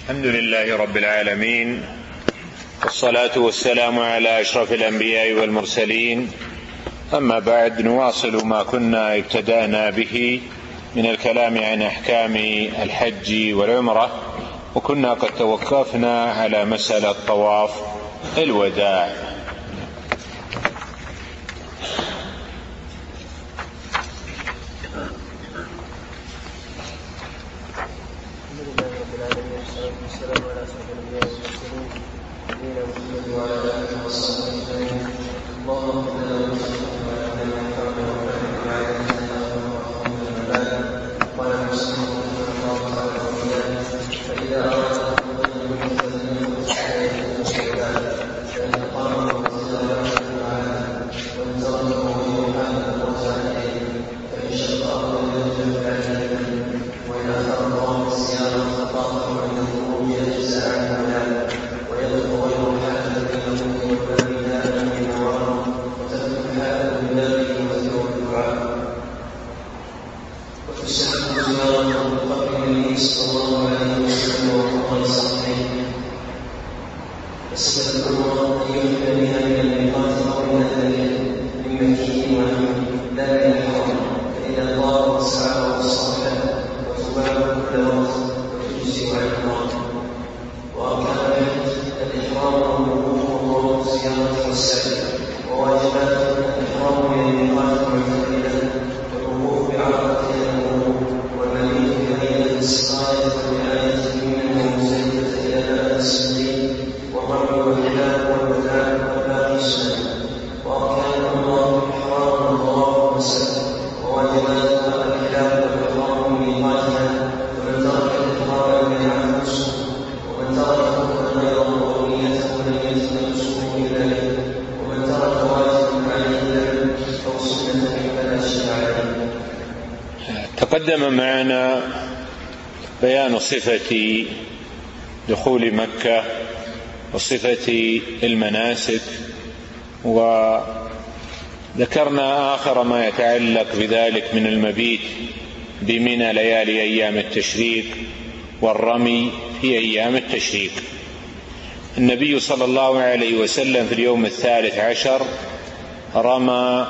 الحمد لله رب العالمين، والصلاة والسلام على أشرف الأنبياء والمرسلين. أما بعد، نواصل ما كنا ابتدأنا به من الكلام عن أحكام الحج والعمرة، وكنا قد توقفنا على مسألة طواف الوداع. تقدم معنا بيان صفة دخول مكة وصفة المناسك، وذكرنا آخر ما يتعلق بذلك من المبيت بمنى ليالي أيام التشريق والرمي في أيام التشريق. النبي صلى الله عليه وسلم في اليوم 13 رمى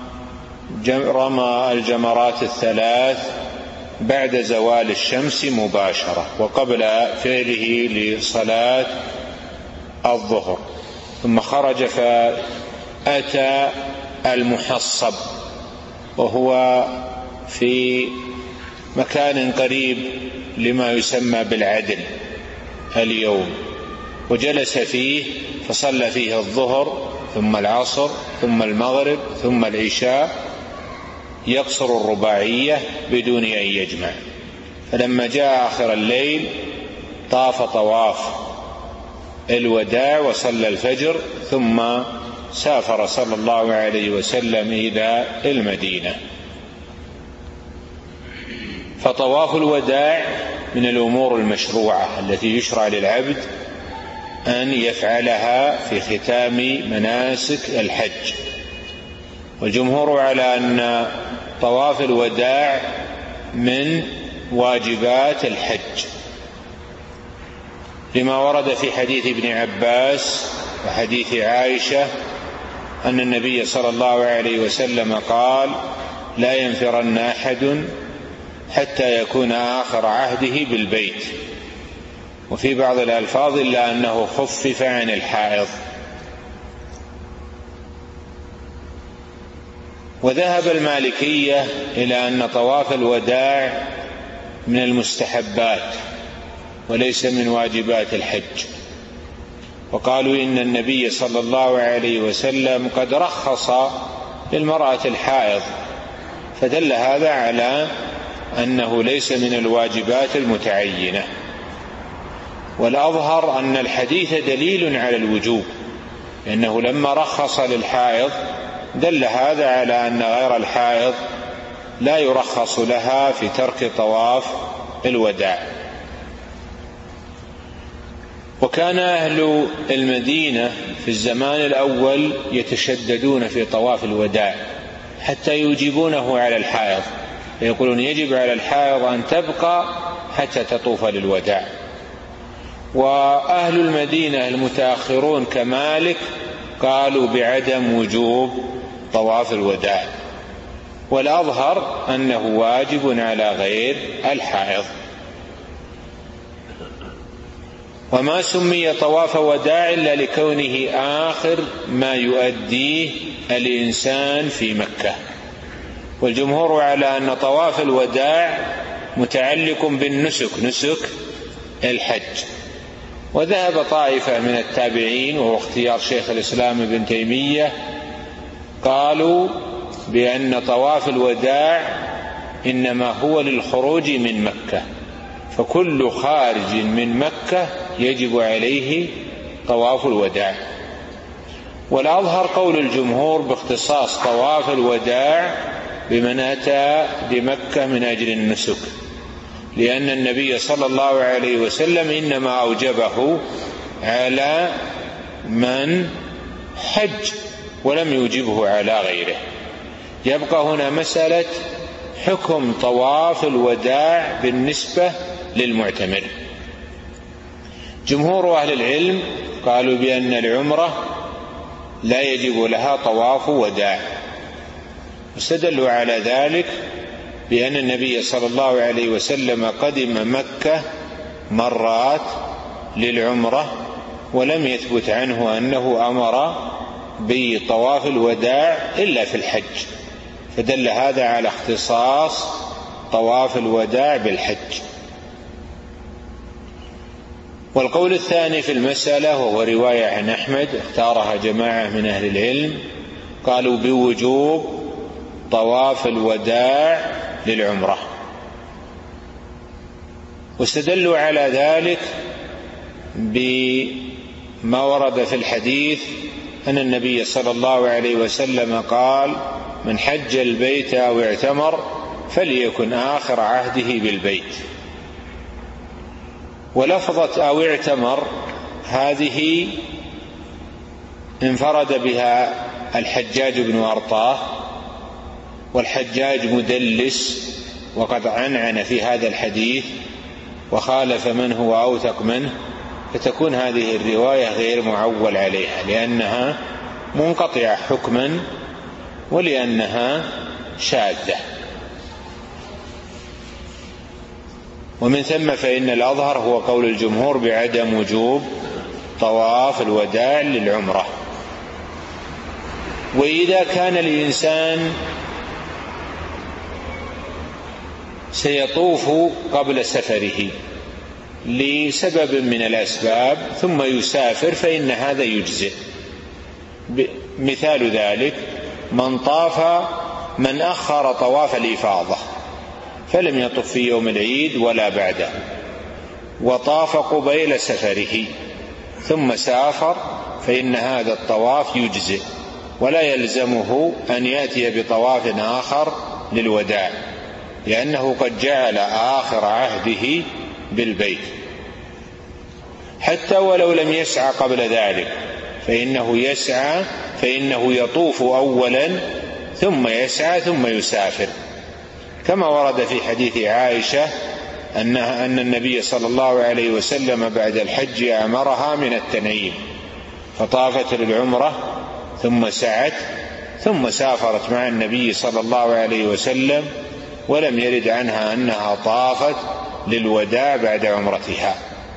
الجمرات الثلاث بعد زوال الشمس مباشرة وقبل فعله لصلاة الظهر، ثم خرج فأتى المحصب، وهو في مكان قريب لما يسمى بالعدل اليوم، وجلس فيه فصلى فيه الظهر ثم العصر ثم المغرب ثم العشاء، يقصر الرباعية بدون أن يجمع. فلما جاء آخر الليل طاف طواف الوداع وصلى الفجر، ثم سافر صلى الله عليه وسلم إلى المدينة. فطواف الوداع من الأمور المشروعة التي يشرع للعبد أن يفعلها في ختام مناسك الحج، والجمهور على أن طواف الوداع من واجبات الحج، لما ورد في حديث ابن عباس وحديث عائشة أن النبي صلى الله عليه وسلم قال: لا ينفرن أحد حتى يكون آخر عهده بالبيت، وفي بعض الألفاظ إلا أنه خفف عن الحائض. وذهب المالكية إلى أن طواف الوداع من المستحبات وليس من واجبات الحج، وقالوا إن النبي صلى الله عليه وسلم قد رخص للمرأة الحائض، فدل هذا على أنه ليس من الواجبات المتعينة. والأظهر أن الحديث دليل على الوجوب، لأنه لما رخص للحائض دل هذا على أن غير الحائض لا يرخص لها في ترك طواف الوداع. وكان أهل المدينة في الزمان الأول يتشددون في طواف الوداع حتى يوجبونه على الحائض، يقولون يجب على الحائض أن تبقى حتى تطوف للوداع. وأهل المدينة المتأخرون كمالك قالوا بعدم وجوب طواف الوداع، والأظهر أنه واجب على غير الحائض. وما سمي طواف وداع إلا لكونه آخر ما يؤديه الإنسان في مكة، والجمهور على أن طواف الوداع متعلق بالنسك، نسك الحج. وذهب طائفة من التابعين وهو اختيار شيخ الإسلام ابن تيمية، قالوا بأن طواف الوداع إنما هو للخروج من مكة، فكل خارج من مكة يجب عليه طواف الوداع. والأظهر قول الجمهور باختصاص طواف الوداع بمن أتى بمكة من أجل النسك، لأن النبي صلى الله عليه وسلم إنما أوجبه على من حج ولم يوجبه على غيره. يبقى هنا مسألة حكم طواف الوداع بالنسبة للمعتمر. جمهور أهل العلم قالوا بأن العمرة لا يجب لها طواف وداع، واستدلوا على ذلك بأن النبي صلى الله عليه وسلم قدم مكة مرات للعمرة ولم يثبت عنه أنه أمر بطواف الوداع إلا في الحج، فدل هذا على اختصاص طواف الوداع بالحج. والقول الثاني في المسألة وهو رواية عن أحمد اختارها جماعة من أهل العلم، قالوا بوجوب طواف الوداع للعمرة، واستدلوا على ذلك بما ورد في الحديث أن النبي صلى الله عليه وسلم قال: من حج البيت أو اعتمر فليكن آخر عهده بالبيت. ولفظة أو اعتمر هذه انفرد بها الحجاج بن أرطاه، والحجاج مدلس وقد عنعن في هذا الحديث وخالف من هو أوثق منه، فتكون هذه الرواية غير معول عليها لأنها منقطعة حكما ولأنها شاذة. ومن ثم فإن الأظهر هو قول الجمهور بعدم وجوب طواف الوداع للعمرة. وإذا كان الإنسان سيطوف قبل سفره لسبب من الأسباب ثم يسافر فإن هذا يجزئ. مثال ذلك من أخر طواف الإفاضة فلم يطف في يوم العيد ولا بعده، وطاف قبيل سفره ثم سافر، فإن هذا الطواف يجزئ ولا يلزمه أن يأتي بطواف آخر للوداع، لأنه قد جعل آخر عهده بالبيت. حتى ولو لم يسعى قبل ذلك فإنه يطوف أولا ثم يسعى ثم يسافر، كما ورد في حديث عائشة أن النبي صلى الله عليه وسلم بعد الحج أمرها من التنعيم فطافت للعمرة ثم سعت ثم سافرت مع النبي صلى الله عليه وسلم، ولم يرد عنها أنها طافت للوداع بعد عمرتها.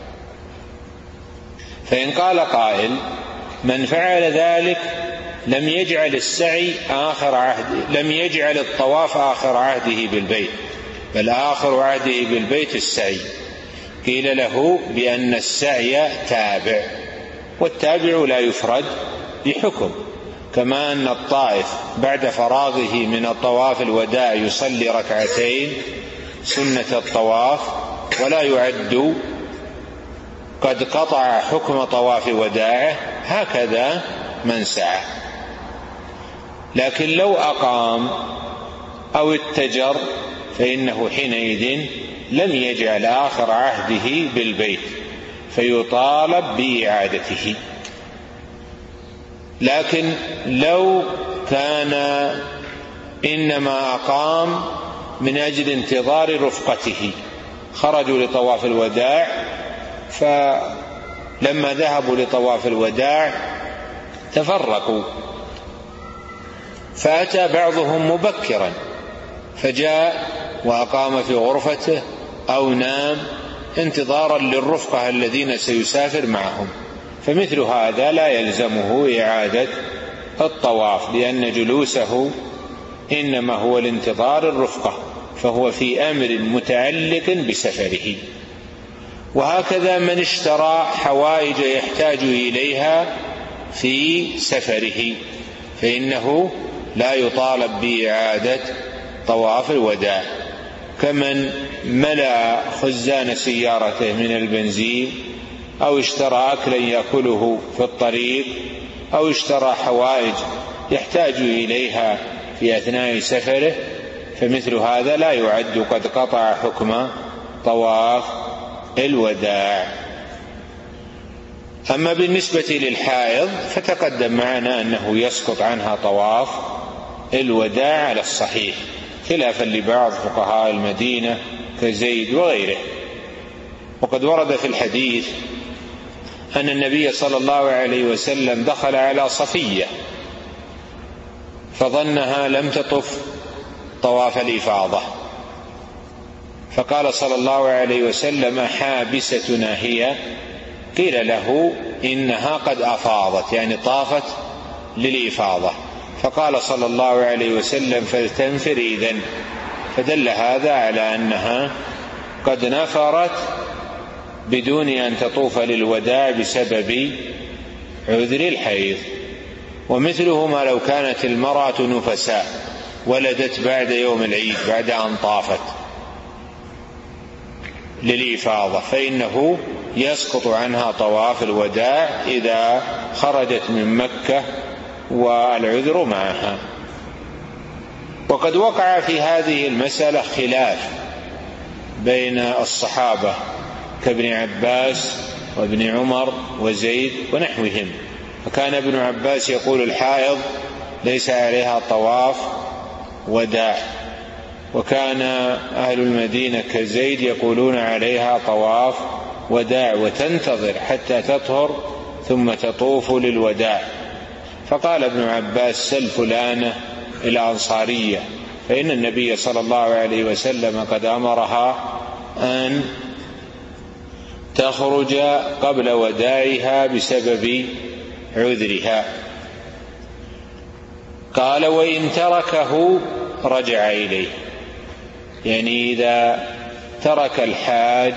فإن قال قائل: من فعل ذلك لم يجعل الطواف آخر عهده بالبيت، بل آخر عهده بالبيت السعي، قيل له بأن السعي تابع، والتابع لا يفرد بحكم، كما أن الطائف بعد فراغه من الطواف الوداع يصلي ركعتين سنة الطواف ولا يعد قد قطع حكم طواف وداعه، هكذا من سعى. لكن لو أقام أو اتجر فإنه حينئذ لم يجعل آخر عهده بالبيت فيطالب بإعادته. لكن لو كان إنما أقام من أجل انتظار رفقته، خرجوا لطواف الوداع فلما ذهبوا لطواف الوداع تفرقوا، فأتى بعضهم مبكرا فجاء وأقام في غرفته أو نام انتظارا للرفقة الذين سيسافر معهم، فمثل هذا لا يلزمه إعادة الطواف، لأن جلوسه إنما هو لانتظار الرفقة، فهو في أمر متعلق بسفره. وهكذا من اشترى حوائج يحتاج إليها في سفره فإنه لا يطالب بإعادة طواف الوداع، كمن ملأ خزان سيارته من البنزين، أو اشترى أكلا يأكله في الطريق، أو اشترى حوائج يحتاج إليها في أثناء سفره، فمثل هذا لا يعد قد قطع حكم طواف الوداع. أما بالنسبة للحائض فتقدم معنا أنه يسقط عنها طواف الوداع على الصحيح، خلافا لبعض فقهاء المدينة كزيد وغيره. وقد ورد في الحديث أن النبي صلى الله عليه وسلم دخل على صفية فظنها لم تطف طواف الإفاضة، فقال صلى الله عليه وسلم: حابستنا هي؟ قيل له: إنها قد أفاضت، يعني طافت للإفاضة. فقال صلى الله عليه وسلم: فلتنفر إذن، فدل هذا على أنها قد نفرت بدون أن تطوف للوداع بسبب عذر الحيض. ومثله ما لو كانت المرأة نفساء ولدت بعد يوم العيد بعد أن طافت للإفاضة، فإنه يسقط عنها طواف الوداع إذا خرجت من مكة والعذر معها. وقد وقع في هذه المسألة خلاف بين الصحابة كابن عباس وابن عمر وزيد ونحوهم، فكان ابن عباس يقول: الحائض ليس عليها طواف وداع، وكان أهل المدينة كزيد يقولون عليها طواف وداع وتنتظر حتى تطهر ثم تطوف للوداع. فقال ابن عباس: سل فلانة الأنصارية، فإن النبي صلى الله عليه وسلم قد أمرها أن تخرج قبل وداعها بسبب عذرها. قال: وإن تركه رجع إليه، يعني إذا ترك الحاج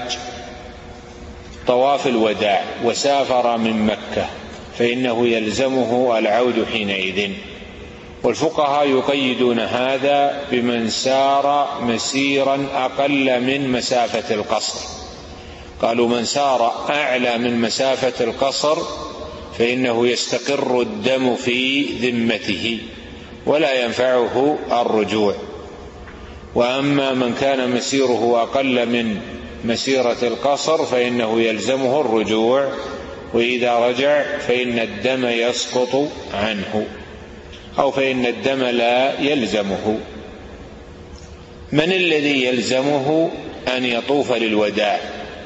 طواف الوداع وسافر من مكة فإنه يلزمه العود حينئذ. والفقهاء يقيدون هذا بمن سار مسيرا أقل من مسافة القصر، قالوا: من سار أعلى من مسافة القصر فإنه يستقر الدم في ذمته ولا ينفعه الرجوع. وأما من كان مسيره أقل من مسيرة القصر فإنه يلزمه الرجوع، وإذا رجع فإن الدم يسقط عنه، أو فإن الدم لا يلزمه. من الذي يلزمه أن يطوف للوداع؟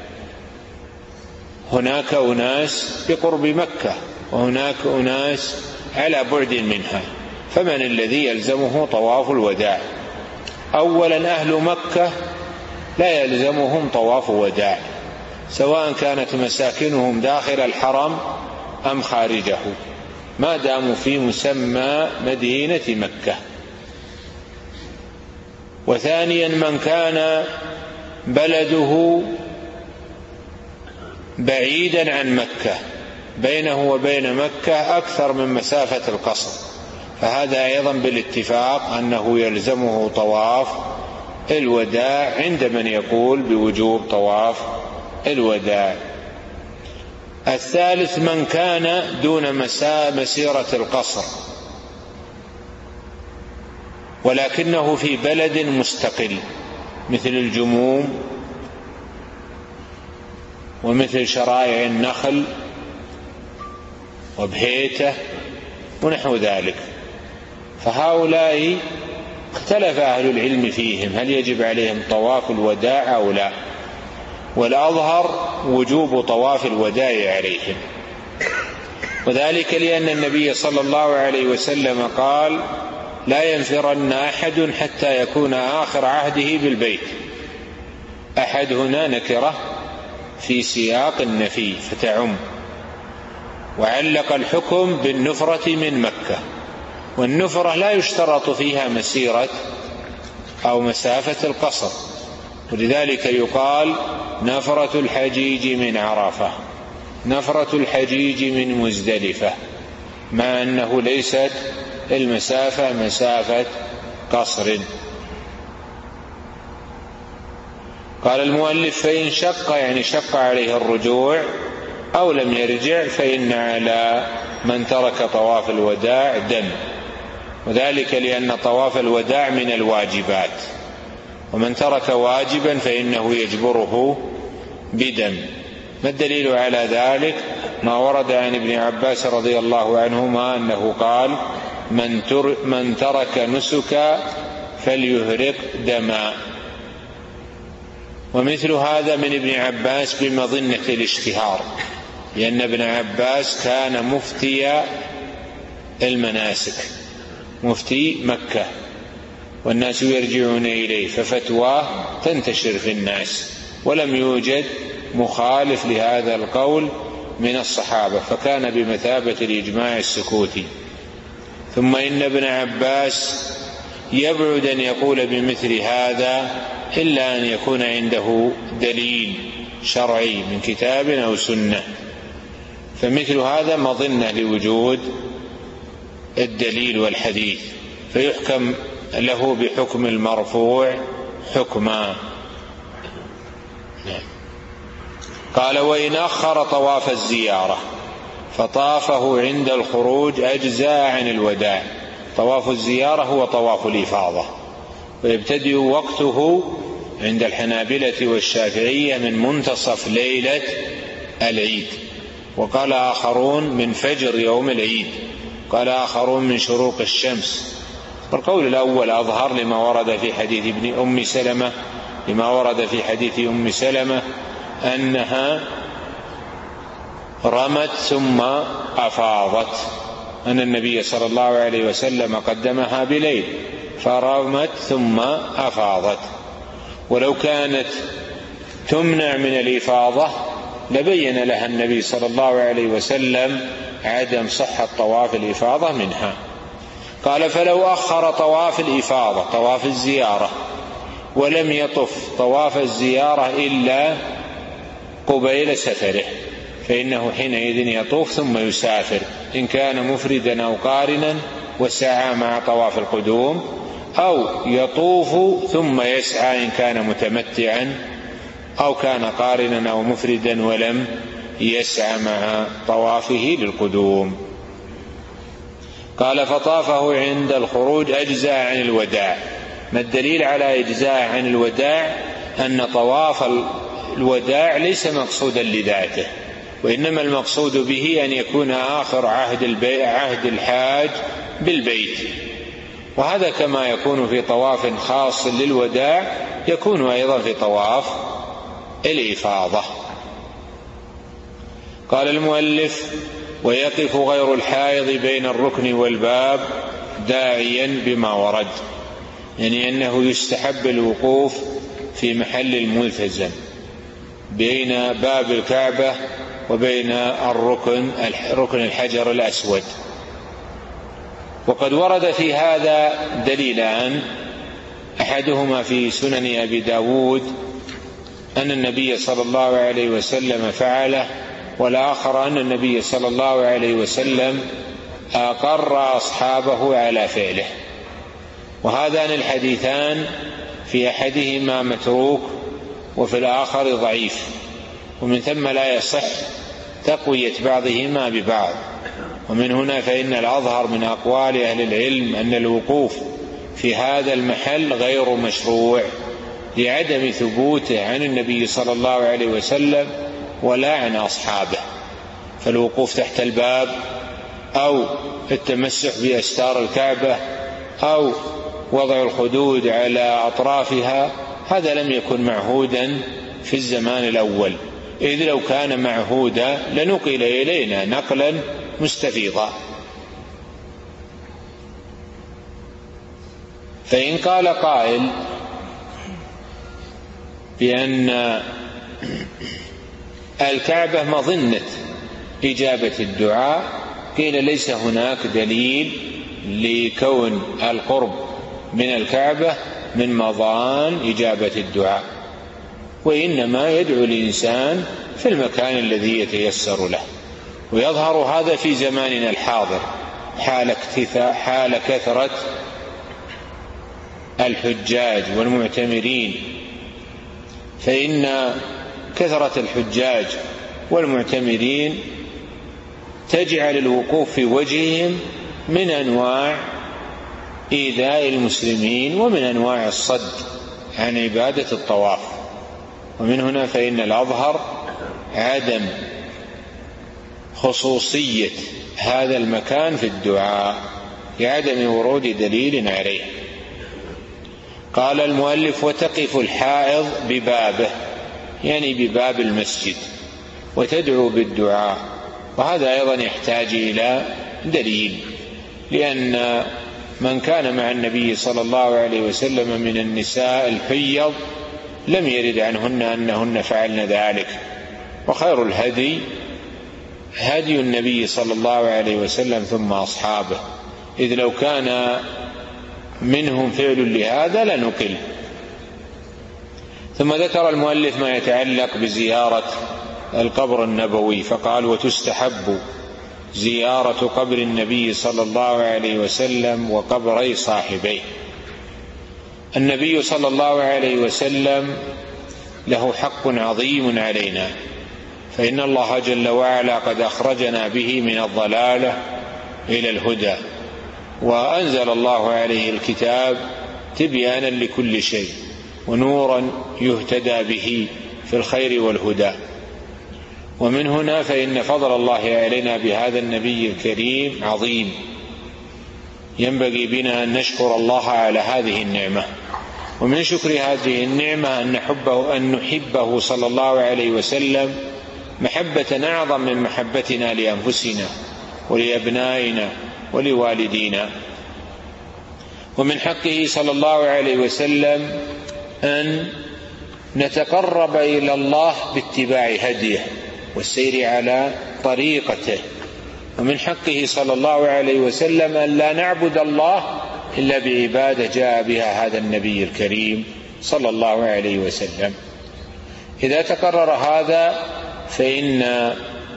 هناك أناس بقرب مكة وهناك أناس على بعد منها، فمن الذي يلزمه طواف الوداع؟ أولا أهل مكة لا يلزمهم طواف وداع، سواء كانت مساكنهم داخل الحرم أم خارجه، ما داموا في مسمى مدينة مكة. وثانيا من كان بلده بعيدا عن مكة، بينه وبين مكة أكثر من مسافة القصر، فهذا أيضا بالاتفاق أنه يلزمه طواف الوداع عند من يقول بوجوب طواف الوداع. الثالث من كان دون مسيرة القصر ولكنه في بلد مستقل مثل الجموم ومثل شرائع النخل وبهيته ونحو ذلك، فهؤلاء اختلف أهل العلم فيهم هل يجب عليهم طواف الوداع أو لا. والأظهر وجوب طواف الوداع عليهم، وذلك لأن النبي صلى الله عليه وسلم قال: لا ينفرن أحد حتى يكون آخر عهده بالبيت. أحد هنا نكرة في سياق النفي فتعم، وعلق الحكم بالنفرة من مكة، والنفرة لا يشترط فيها مسيرة أو مسافة القصر، ولذلك يقال نفرة الحجيج من عرفة، نفرة الحجيج من مزدلفة، مع أنه ليست المسافة مسافة قصر. قال المؤلف: فإن شق، يعني شق عليه الرجوع أو لم يرجع، فإن على من ترك طواف الوداع دم، وذلك لأن طواف الوداع من الواجبات، ومن ترك واجبا فإنه يجبره بدم. ما الدليل على ذلك؟ ما ورد عن ابن عباس رضي الله عنهما أنه قال: من ترك نسكا فليهرق دما. ومثل هذا من ابن عباس بمظنة الاشتهار، لأن ابن عباس كان مفتي المناسك، مفتي مكة، والناس يرجعون إليه، ففتواه تنتشر في الناس، ولم يوجد مخالف لهذا القول من الصحابة، فكان بمثابة الإجماع السكوتي. ثم إن ابن عباس يبعد أن يقول بمثل هذا إلا أن يكون عنده دليل شرعي من كتاب أو سنة، فمثل هذا مظنة لوجود الدليل والحديث، فيحكم له بحكم المرفوع حكما. قال: وإن أخر طواف الزيارة فطافه عند الخروج أجزاء عن الوداع. طواف الزيارة هو طواف الإفاضة، ويبتدئ وقته عند الحنابلة والشافعية من منتصف ليلة العيد، وقال آخرون من فجر يوم العيد، قال آخرون من شروق الشمس. والقول الأول أظهر لما ورد في حديث أم سلمة أنها رمت ثم أفاضت، أن النبي صلى الله عليه وسلم قدمها بليل فرمت ثم أفاضت. ولو كانت تمنع من الإفاضة لبين لها النبي صلى الله عليه وسلم عدم صحة طواف الإفاضة منها. قال: فلو أخر طواف الإفاضة طواف الزيارة ولم يطف طواف الزيارة إلا قبيل سفره، فإنه حينئذ يطوف ثم يسافر إن كان مفردا أو قارنا وسعى مع طواف القدوم، أو يطوف ثم يسعى إن كان متمتعا أو كان قارنا أو مفردا ولم يسعى مع طوافه للقدوم. قال: فطافه عند الخروج أجزاء عن الوداع. ما الدليل على إجزاء عن الوداع؟ أن طواف الوداع ليس مقصودا لذاته، وإنما المقصود به أن يكون آخر عهد الحاج بالبيت، وهذا كما يكون في طواف خاص للوداع يكون أيضا في طواف الإفاضة. قال المؤلف: ويقف غير الحائض بين الركن والباب داعيا بما ورد، يعني أنه يستحب الوقوف في محل الملتزم بين باب الكعبة وبين ركن الحجر الأسود. وقد ورد في هذا دليلان، أحدهما في سنن أبي داود أن النبي صلى الله عليه وسلم فعله، والآخر أن النبي صلى الله عليه وسلم أقر أصحابه على فعله. وهذان الحديثان في أحدهما متروك وفي الآخر ضعيف، ومن ثم لا يصح تقوية بعضهما ببعض. ومن هنا فإن الأظهر من أقوال أهل العلم أن الوقوف في هذا المحل غير مشروع لعدم ثبوته عن النبي صلى الله عليه وسلم ولا عن أصحابه. فالوقوف تحت الباب أو التمسح بأستار الكعبة أو وضع الخدود على أطرافها هذا لم يكن معهودا في الزمان الأول، إذ لو كان معهودا لنقل إلينا نقلا مستفيضا. فإن قال قائل بأن الكعبة مظنة إجابة الدعاء، قيل ليس هناك دليل لكون القرب من الكعبة من مظان إجابة الدعاء، وإنما يدعو الإنسان في المكان الذي يتيسر له. ويظهر هذا في زماننا الحاضر حال كثرة الحجاج والمعتمرين، فإن كثرة الحجاج والمعتمرين تجعل الوقوف في وجههم من أنواع إيذاء المسلمين ومن أنواع الصد عن عبادة الطواف. ومن هنا فإن الأظهر عدم خصوصية هذا المكان في الدعاء لعدم ورود دليل عليه. قال المؤلف: وتقف الحائض ببابه، يعني بباب المسجد، وتدعو بالدعاء. وهذا أيضا يحتاج إلى دليل، لأن من كان مع النبي صلى الله عليه وسلم من النساء الحيض لم يرد عنهن أنهن فعلن ذلك، وخير الهدي هدي النبي صلى الله عليه وسلم ثم أصحابه، إذ لو كان منهم فعل لهذا لنقل. ثم ذكر المؤلف ما يتعلق بزيارة القبر النبوي، فقال: وتستحب زيارة قبر النبي صلى الله عليه وسلم وقبري صاحبيه. النبي صلى الله عليه وسلم له حق عظيم علينا، فإن الله جل وعلا قد أخرجنا به من الضلالة إلى الهدى، وأنزل الله عليه الكتاب تبيانا لكل شيء ونورا يهتدى به في الخير والهدى. ومن هنا فإن فضل الله علينا بهذا النبي الكريم عظيم، ينبغي بنا أن نشكر الله على هذه النعمة. ومن شكر هذه النعمة أن نحبه صلى الله عليه وسلم محبة أعظم من محبتنا لأنفسنا ولأبنائنا ولوالدينا. ومن حقه صلى الله عليه وسلم أن نتقرب إلى الله باتباع هديه والسير على طريقته. ومن حقه صلى الله عليه وسلم أن لا نعبد الله إلا بعبادة جاء بها هذا النبي الكريم صلى الله عليه وسلم. إذا تقرر هذا فإن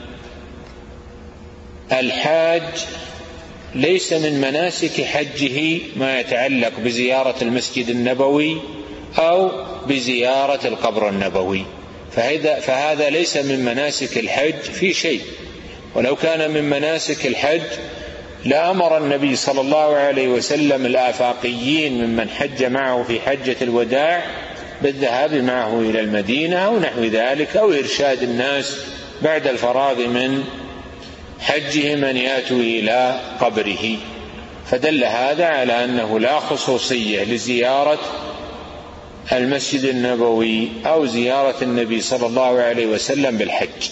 الحاج ليس من مناسك حجه ما يتعلق بزيارة المسجد النبوي أو بزيارة القبر النبوي، فهذا ليس من مناسك الحج في شيء. ولو كان من مناسك الحج لأمر النبي صلى الله عليه وسلم الآفاقيين ممن حج معه في حجة الوداع بالذهاب معه إلى المدينة أو نحو ذلك، أو إرشاد الناس بعد الفراغ من حجهم أن يأتوا إلى قبره. فدل هذا على أنه لا خصوصية لزيارة المسجد النبوي أو زيارة النبي صلى الله عليه وسلم بالحج.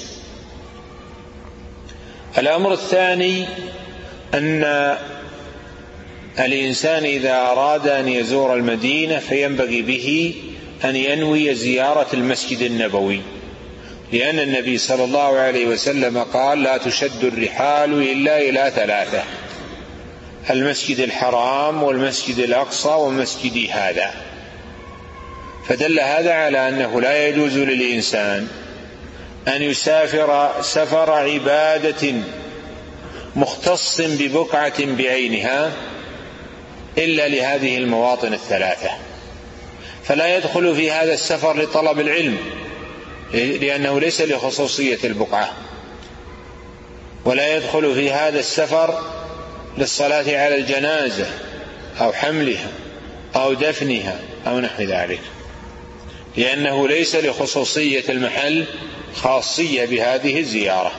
الأمر الثاني أن الإنسان إذا أراد أن يزور المدينة فينبغي به أن ينوي زيارة المسجد النبوي، لأن النبي صلى الله عليه وسلم قال: لا تشد الرحال إلا إلى ثلاثة: المسجد الحرام والمسجد الأقصى ومسجدي هذا. فدل هذا على أنه لا يجوز للإنسان أن يسافر سفر عبادة مختص ببقعة بعينها إلا لهذه المواطن الثلاثة. فلا يدخل في هذا السفر لطلب العلم لأنه ليس لخصوصية البقعة، ولا يدخل في هذا السفر للصلاة على الجنازة أو حملها أو دفنها أو نحو ذلك، لأنه ليس لخصوصية المحل خاصية بهذه الزيارة.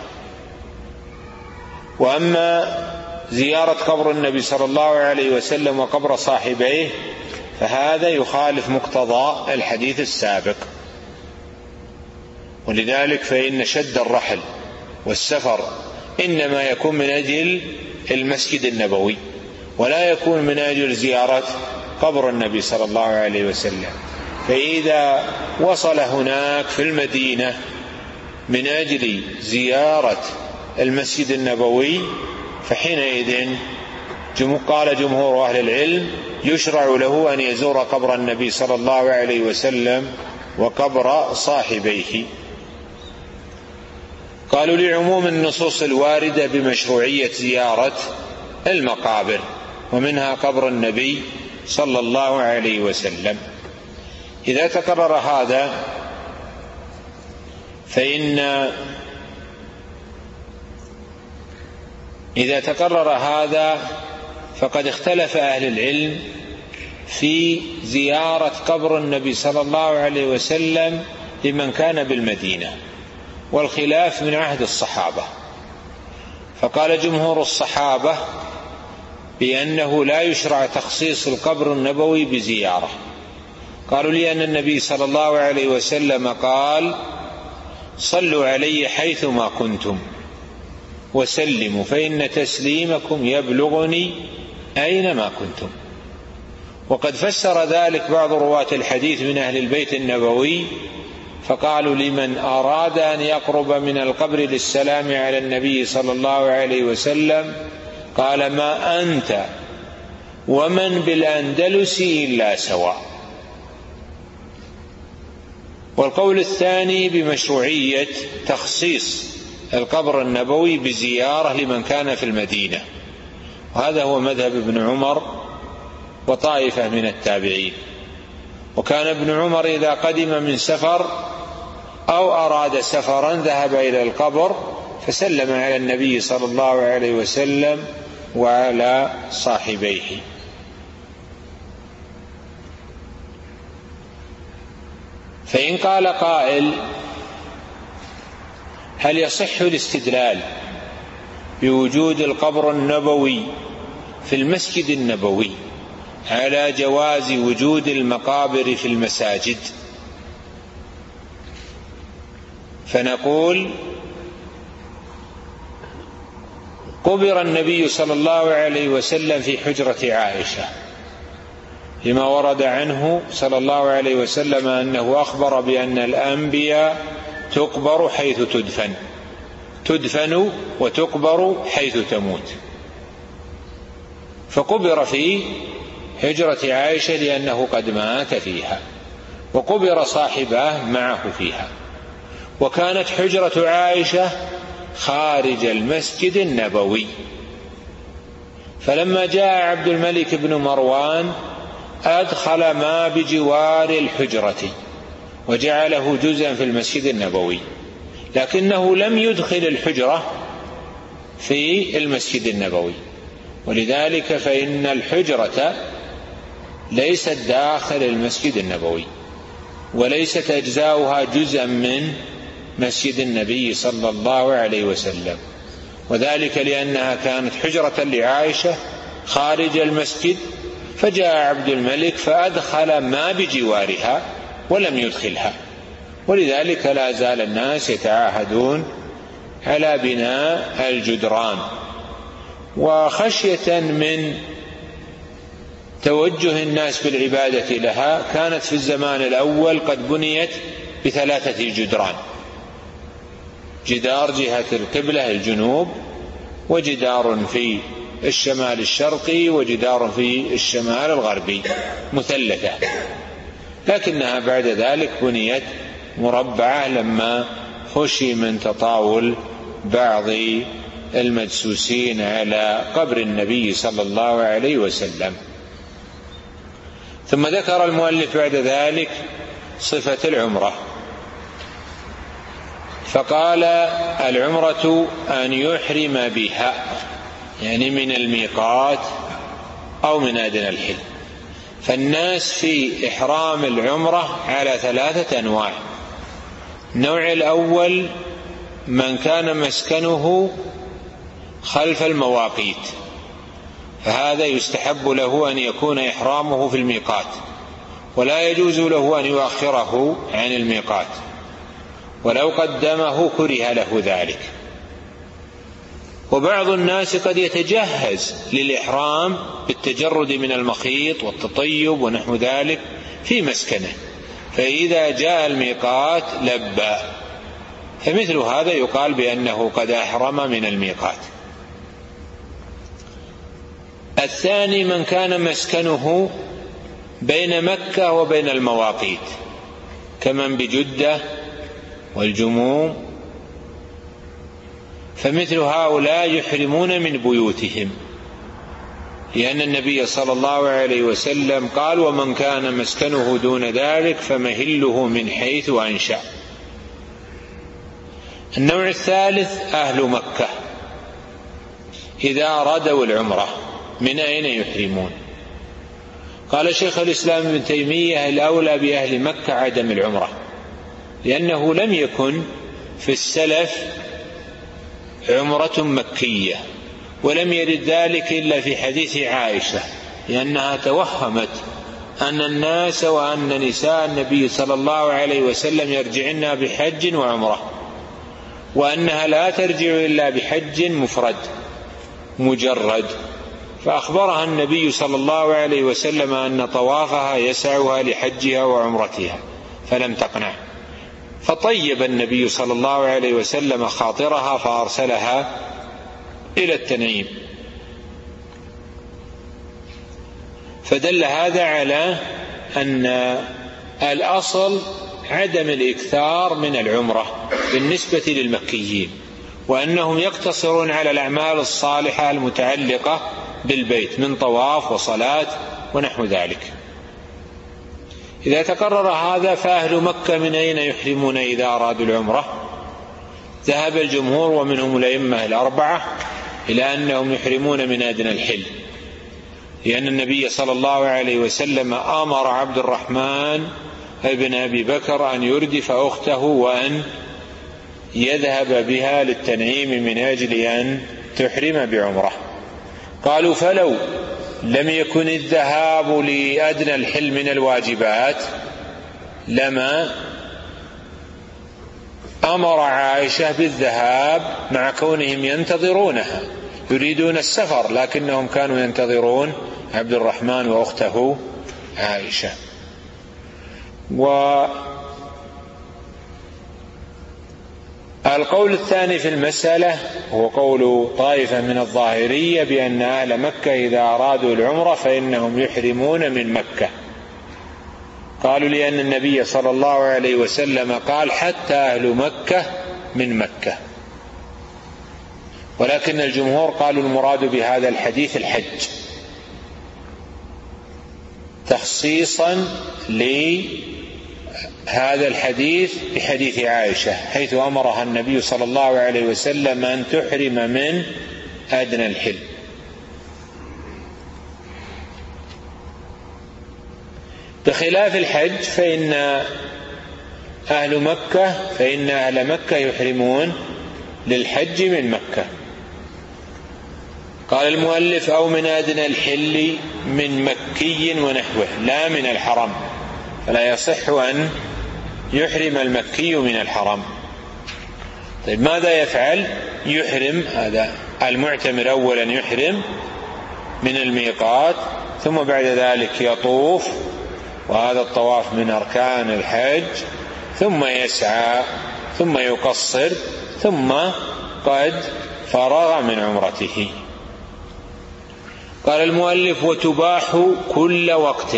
وأما زيارة قبر النبي صلى الله عليه وسلم وقبر صاحبيه فهذا يخالف مقتضى الحديث السابق، ولذلك فإن شد الرحل والسفر إنما يكون من أجل المسجد النبوي، ولا يكون من أجل زيارة قبر النبي صلى الله عليه وسلم. فإذا وصل هناك في المدينة من أجل زيارة المسجد النبوي فحينئذ قال جمهور أهل العلم يشرع له أن يزور قبر النبي صلى الله عليه وسلم وقبر صاحبيه. قالوا لعموم النصوص الواردة بمشروعية زيارة المقابر، ومنها قبر النبي صلى الله عليه وسلم. إذا تكرر هذا فقد اختلف أهل العلم في زيارة قبر النبي صلى الله عليه وسلم لمن كان بالمدينة، والخلاف من عهد الصحابة. فقال جمهور الصحابة بأنه لا يشرع تخصيص القبر النبوي بزيارة. قالوا لأن النبي صلى الله عليه وسلم قال: صلوا علي حيثما كنتم وسلموا فإن تسليمكم يبلغني أينما كنتم. وقد فسر ذلك بعض رواة الحديث من أهل البيت النبوي فقالوا: لمن أراد أن يقرب من القبر للسلام على النبي صلى الله عليه وسلم قال: ما أنت ومن بالأندلس إلا سواء. والقول الثاني بمشروعية تخصيص القبر النبوي بزيارة لمن كان في المدينة، وهذا هو مذهب ابن عمر وطائفة من التابعين. وكان ابن عمر إذا قدم من سفر أو أراد سفرا ذهب إلى القبر فسلم على النبي صلى الله عليه وسلم وعلى صاحبيه. فإن قال قائل: هل يصح الاستدلال بوجود القبر النبوي في المسجد النبوي على جواز وجود المقابر في المساجد؟ فنقول: قبر النبي صلى الله عليه وسلم في حجرة عائشة، لما ورد عنه صلى الله عليه وسلم أنه أخبر بأن الأنبياء تقبر حيث تدفن وتقبر حيث تموت. فقبر في حجرة عائشة لأنه قد مات فيها، وقبر صاحبه معه فيها. وكانت حجرة عائشة خارج المسجد النبوي، فلما جاء عبد الملك بن مروان أدخل ما بجوار الحجرة وجعله جزءا في المسجد النبوي، لكنه لم يدخل الحجرة في المسجد النبوي، ولذلك فإن الحجرة ليست داخل المسجد النبوي، وليست أجزاؤها جزءا من مسجد النبي صلى الله عليه وسلم، وذلك لأنها كانت حجرة لعائشة خارج المسجد، فجاء عبد الملك فأدخل ما بجوارها ولم يدخلها. ولذلك لا زال الناس يتعاهدون على بناء الجدران، وخشية من توجه الناس بالعبادة لها كانت في الزمان الأول قد بنيت ب3 جدران: جدار جهة القبلة الجنوب، وجدار في الشمال الشرقي، وجدار في الشمال الغربي، مثلثة. لكنها بعد ذلك بنيت مربعة لما خشي من تطاول بعض المدسوسين على قبر النبي صلى الله عليه وسلم. ثم ذكر المؤلف بعد ذلك صفة العمرة، فقال: العمرة أن يحرم بها، يعني من الميقات أو من أدنى الحل. فالناس في إحرام العمرة على 3 أنواع. النوع الأول من كان مسكنه خلف المواقيت، فهذا يستحب له أن يكون إحرامه في الميقات، ولا يجوز له أن يؤخره عن الميقات. ولو قدمه كره له ذلك. وبعض الناس قد يتجهز للإحرام بالتجرد من المخيط والتطيب ونحو ذلك في مسكنه، فإذا جاء الميقات لبى، فمثل هذا يقال بأنه قد أحرم من الميقات. الثاني من كان مسكنه بين مكة وبين المواقيت، كمن بجدة والجموم، فمثل هؤلاء يحرمون من بيوتهم، لأن النبي صلى الله عليه وسلم قال: ومن كان مسكنه دون ذلك فمهله من حيث أنشأ. النوع الثالث أهل مكة إذا أرادوا العمرة من أين يحرمون؟ قال شيخ الإسلام ابن تيمية: الأولى بأهل مكة عدم العمرة، لأنه لم يكن في السلف عمرة مكية، ولم يرد ذلك إلا في حديث عائشة، لأنها توهمت أن الناس وأن نساء النبي صلى الله عليه وسلم يرجعن بحج وعمرة، وأنها لا ترجع إلا بحج مفرد مجرد، فأخبرها النبي صلى الله عليه وسلم أن طوافها يسعها لحجها وعمرتها، فلم تقنع، فطيب النبي صلى الله عليه وسلم خاطرها فأرسلها إلى التنعيم. فدل هذا على أن الأصل عدم الإكثار من العمرة بالنسبة للمكيين، وأنهم يقتصرون على الأعمال الصالحة المتعلقة بالبيت من طواف وصلاة ونحو ذلك. إذا تقرر هذا، فأهل مكة من أين يحرمون إذا أرادوا العمرة؟ ذهب الجمهور ومنهم الأئمة الأربعة إلى أنهم يحرمون من أدنى الحل، لأن النبي صلى الله عليه وسلم أمر عبد الرحمن ابن أبي بكر أن يردف أخته وأن يذهب بها للتنعيم من أجل أن تحرم بعمرة. قالوا: فلو لم يكن الذهاب لأدنى الحل من الواجبات لما أمر عائشة بالذهاب، مع كونهم ينتظرونها يريدون السفر، لكنهم كانوا ينتظرون عبد الرحمن وأخته عائشة. والقول الثاني في المسألة هو قول طائفة من الظاهرية بأن أهل مكة إذا أرادوا العمرة فإنهم يحرمون من مكة. قالوا: لأن النبي صلى الله عليه وسلم قال: حتى أهل مكة من مكة. ولكن الجمهور قالوا المراد بهذا الحديث الحج، تخصيصا لهذا الحديث بحديث عائشة، حيث أمرها النبي صلى الله عليه وسلم أن تحرم من أدنى الحل. بخلاف الحج فإن أهل مكة يحرمون للحج من مكة. قال المؤلف: أو من أدنى الحل من مكي ونحوه، لا من الحرم، فلا يصح أن يحرم المكي من الحرم. طيب ماذا يفعل؟ يحرم، هذا المعتمر أولا يحرم من الميقات، ثم بعد ذلك يطوف، وهذا الطواف من أركان الحج، ثم يسعى، ثم يقصر، ثم قد فرغ من عمرته. قال المؤلف: وتباح كل وقت.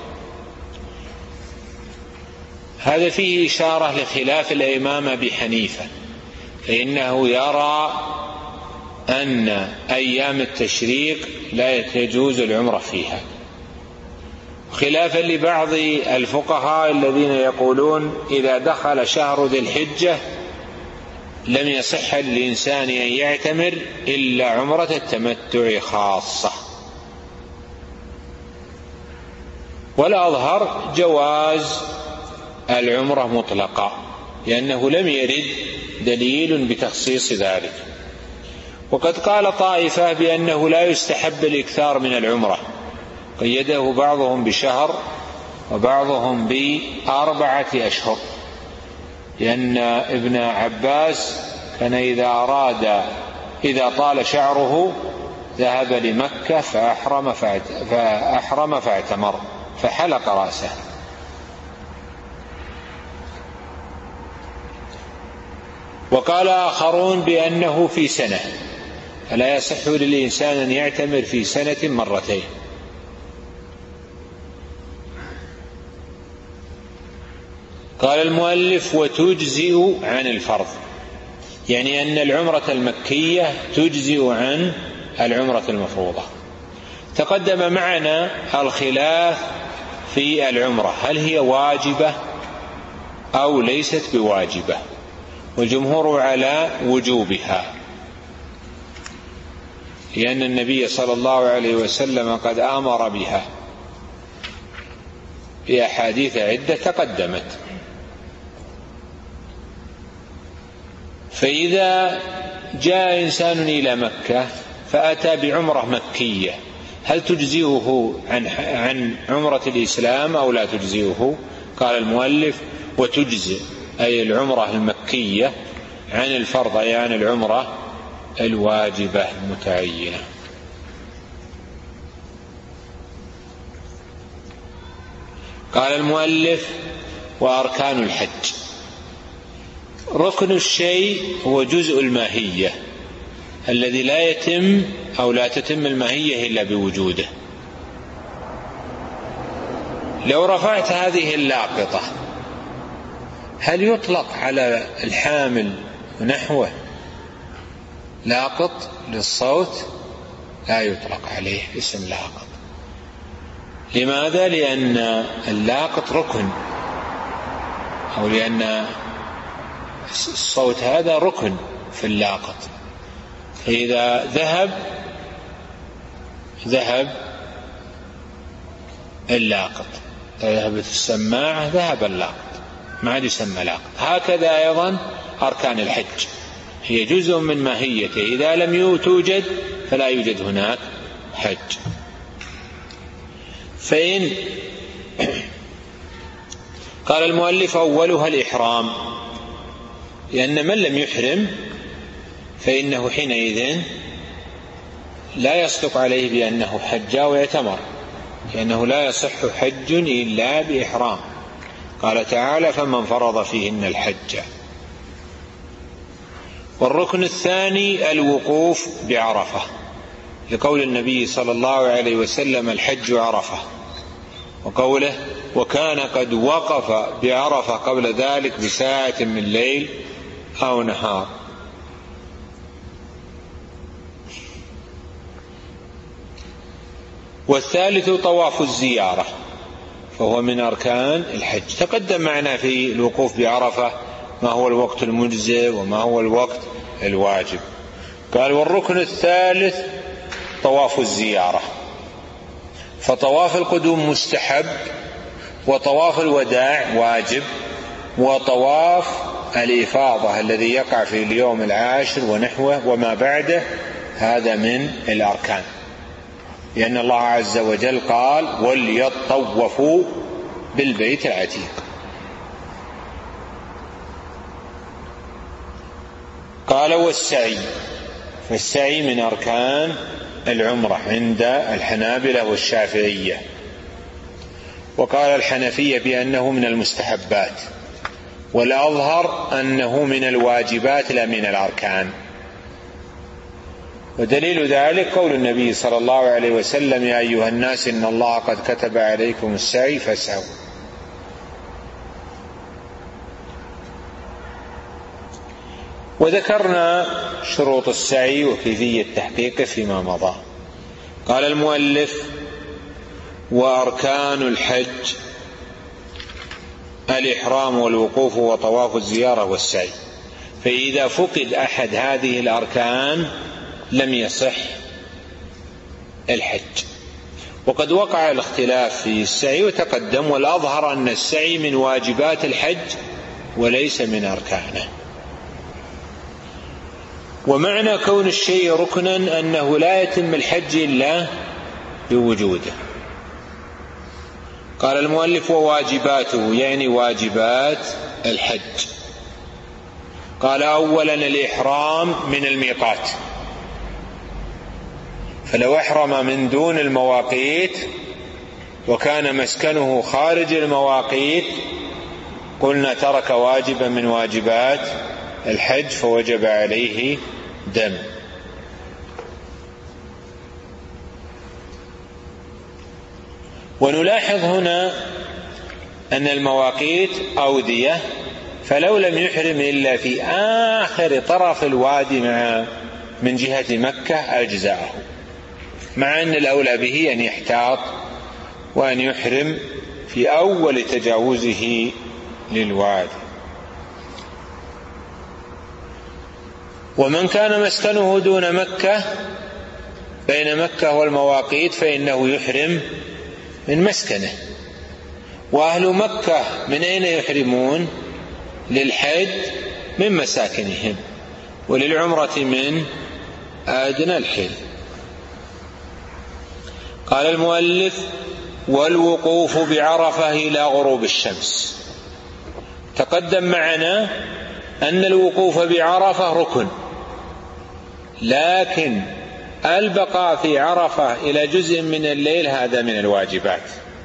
هذا فيه إشارة لخلاف الإمام أبي حنيفة، فإنه يرى أن أيام التشريق لا يجوز العمرة فيها، خلافا لبعض الفقهاء الذين يقولون إذا دخل شهر ذي الحجة لم يصح للإنسان أن يعتمر إلا عمرة التمتع خاصة. والأظهر جواز العمرة مطلقة، لأنه لم يرد دليل بتخصيص ذلك. وقد قال طائفة بأنه لا يستحب الإكثار من العمرة، قيده بعضهم بشهر وبعضهم ب4 أشهر، لأن ابن عباس كان إذا طال شعره ذهب لمكة فأحرم فاعتمر فحلق رأسه. وقال آخرون بأنه في سنة، فلا يصح للإنسان أن يعتمر في سنة مرتين. قال المؤلف وتجزئ عن الفرض، يعني أن العمرة المكية تجزئ عن العمرة المفروضة. تقدم معنا الخلاف في العمرة، هل هي واجبة أو ليست بواجبة، والجمهور على وجوبها، لأن النبي صلى الله عليه وسلم قد أمر بها في أحاديث عدة تقدمت. فإذا جاء إنسان إلى مكة فأتى بعمرة مكية، هل تجزئه عن عمرة الإسلام أو لا تجزئه؟ قال المؤلف وتجزئ، أي العمرة المكية، عن الفرض، أي عن العمرة الواجبة المتعينة. قال المؤلف وأركان الحج. ركن الشيء هو جزء الماهية الذي لا يتم أو لا تتم الماهية إلا بوجوده. لو رفعت هذه اللاقطة هل يطلق على الحامل ونحوه لاقط للصوت؟ لا يطلق عليه اسم لاقط. لماذا؟ لأن اللاقط ركن، أو لأن الصوت هذا ركن في اللاقط، فإذا ذهب اللاقط، ذهبت السماعة ذهب اللاقط، ما عاد يسمى لاقط. هكذا أيضا أركان الحج هي جزء من ماهيته، إذا لم توجد فلا يوجد هناك حج. فإن قال المؤلف أولها الإحرام، لأن من لم يحرم فإنه حينئذ لا يصدق عليه بأنه حج ويعتمر، لأنه لا يصح حج إلا بإحرام. قال تعالى فمن فرض فيهن الحج. والركن الثاني الوقوف بعرفة، لقول النبي صلى الله عليه وسلم الحج عرفة، وقوله وكان قد وقف بعرفة قبل ذلك بساعة من ليل أو نهار. والثالث طواف الزيارة، فهو من أركان الحج. تقدم معنا في الوقوف بعرفة ما هو الوقت المجزئ وما هو الوقت الواجب. قال والركن الثالث طواف الزيارة، فطواف القدوم مستحب، وطواف الوداع واجب، وطواف الإفاضة الذي يقع في اليوم العاشر ونحوه وما بعده هذا من الأركان، لأن الله عز وجل قال وليطوفوا بالبيت العتيق. قال والسعي، فالسعي من أركان العمرة عند الحنابلة والشافعية، وقال الحنفية بأنه من المستحبات، والأظهر أنه من الواجبات لا من الأركان. ودليل ذلك قول النبي صلى الله عليه وسلم يا أيها الناس إن الله قد كتب عليكم السعي فاسعوا. وذكرنا شروط السعي وكيفية تحقيقه فيما مضى. قال المؤلف وأركان الحج الإحرام والوقوف وطواف الزيارة والسعي، فإذا فقد أحد هذه الأركان لم يصح الحج. وقد وقع الاختلاف في السعي وتقدم، والأظهر أن السعي من واجبات الحج وليس من أركانه. ومعنى كون الشيء ركنا أنه لا يتم الحج إلا بوجوده. قال المؤلف وواجباته، يعني واجبات الحج، قال أولا الإحرام من الميقات، فلو أحرم من دون المواقيت وكان مسكنه خارج المواقيت قلنا ترك واجبا من واجبات الحج فوجب عليه دم. ونلاحظ هنا أن المواقيت أودية، فلو لم يحرم إلا في آخر طرف الوادي من جهة مكة أجزاءه، مع أن الأولى به أن يحتاط وأن يحرم في أول تجاوزه للوادي. ومن كان مسكنه دون مكة بين مكة والمواقيت فإنه يحرم من مسكنه. وأهل مكة من أين يحرمون للحج؟ من مساكنهم، وللعمرة من أدنى الحل. قال المؤلف: والوقوف بعرفة إلى غروب الشمس. تقدم معنا أن الوقوف بعرفة ركن، لكن البقاء في عرفة إلى جزء من الليل هذا من الواجبات،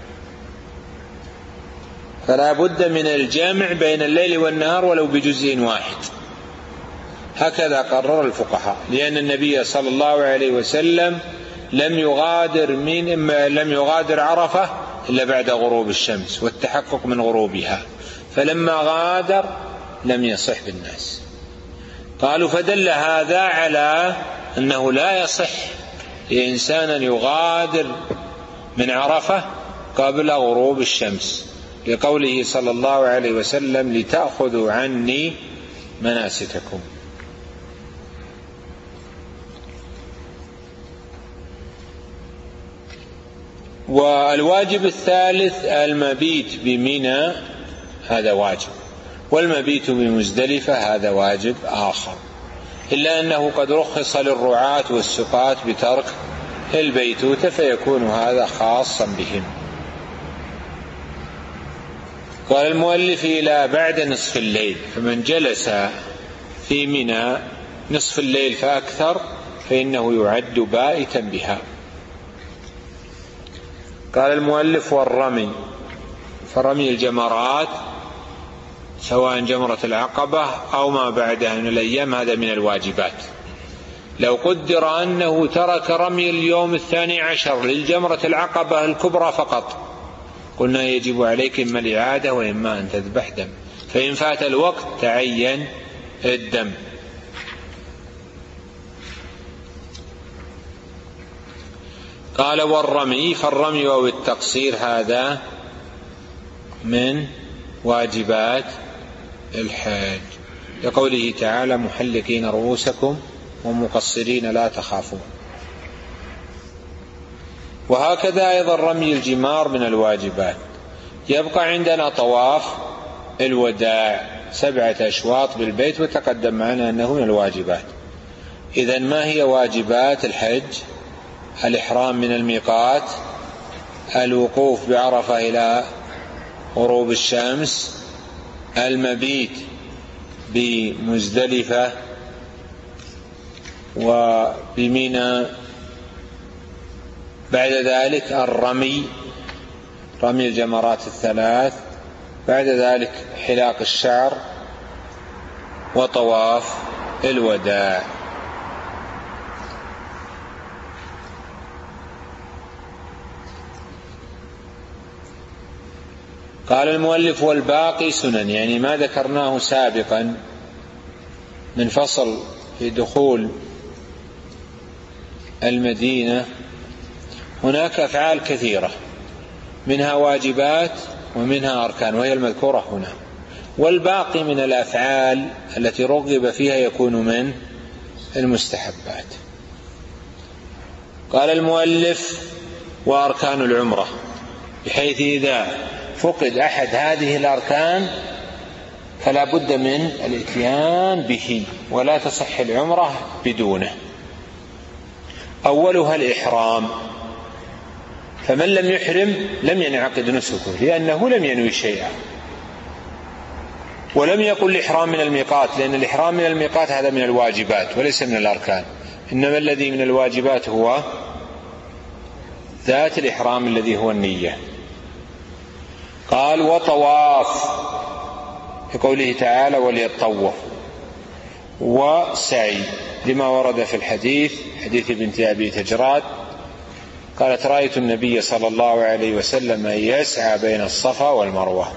فلا بد من الجمع بين الليل والنهار ولو بجزء واحد، هكذا قرر الفقهاء، لأن النبي صلى الله عليه وسلم لم يغادر عرفة إلا بعد غروب الشمس والتحقق من غروبها، فلما غادر لم يصح بالناس. قالوا: فدل هذا على أنه لا يصح لإنسان يغادر من عرفة قبل غروب الشمس، لقوله صلى الله عليه وسلم: لتأخذوا عني مناسككم. والواجب الثالث المبيت بمنى، هذا واجب، والمبيت بمزدلفة هذا واجب آخر، إلا أنه قد رخص للرعاة والسقاة بترك البيتوتة فيكون هذا خاصا بهم. قال المؤلف: إلى بعد نصف الليل، فمن جلس في منى نصف الليل فأكثر فإنه يعد بائتا بها. قال المؤلف: والرمي، فرمي الجمرات سواء جمرة العقبة أو ما بعدها من الأيام هذا من الواجبات. لو قدر أنه ترك رمي اليوم 12 للجمرة العقبة الكبرى فقط قلنا يجب عليك إما الإعادة وإما أن تذبح دم، فإن فات الوقت تعين الدم. قال: والرمي، فالرمي أو التقصير هذا من واجبات الحج، لقوله تعالى: محلقين رؤوسكم ومقصرين لا تخافون. وهكذا أيضا رمي الجمار من الواجبات. يبقى عندنا طواف الوداع 7 أشواط بالبيت، وتقدم معنا أنه من الواجبات. إذن ما هي واجبات الحج؟ الإحرام من الميقات، الوقوف بعرفة إلى غروب الشمس، المبيت بمزدلفة وبمنى، بعد ذلك الرمي، رمي الجمرات 3، بعد ذلك حلاق الشعر وطواف الوداع. قال المؤلف: والباقي سنن، يعني ما ذكرناه سابقا من فصل في دخول المدينة. هناك أفعال كثيرة منها واجبات ومنها أركان، وهي المذكورة هنا، والباقي من الأفعال التي رغب فيها يكون من المستحبات. قال المؤلف: وأركان العمرة، بحيث إذا فقد أحد هذه الأركان فلا بد من الاتيان به، ولا تصح العمرة بدونه. أولها الإحرام، فمن لم يحرم لم ينعقد نسكه لأنه لم ينوي شيئا. ولم يقل الإحرام من الميقات، لأن الإحرام من الميقات هذا من الواجبات وليس من الأركان، إنما الذي من الواجبات هو ذات الإحرام الذي هو النية. قال وطواف لقوله تعالى وليطوف، وسعي لما ورد في الحديث حديث بنت أبي تجراد قالت رأيت النبي صلى الله عليه وسلم يسعى بين الصفا والمروة.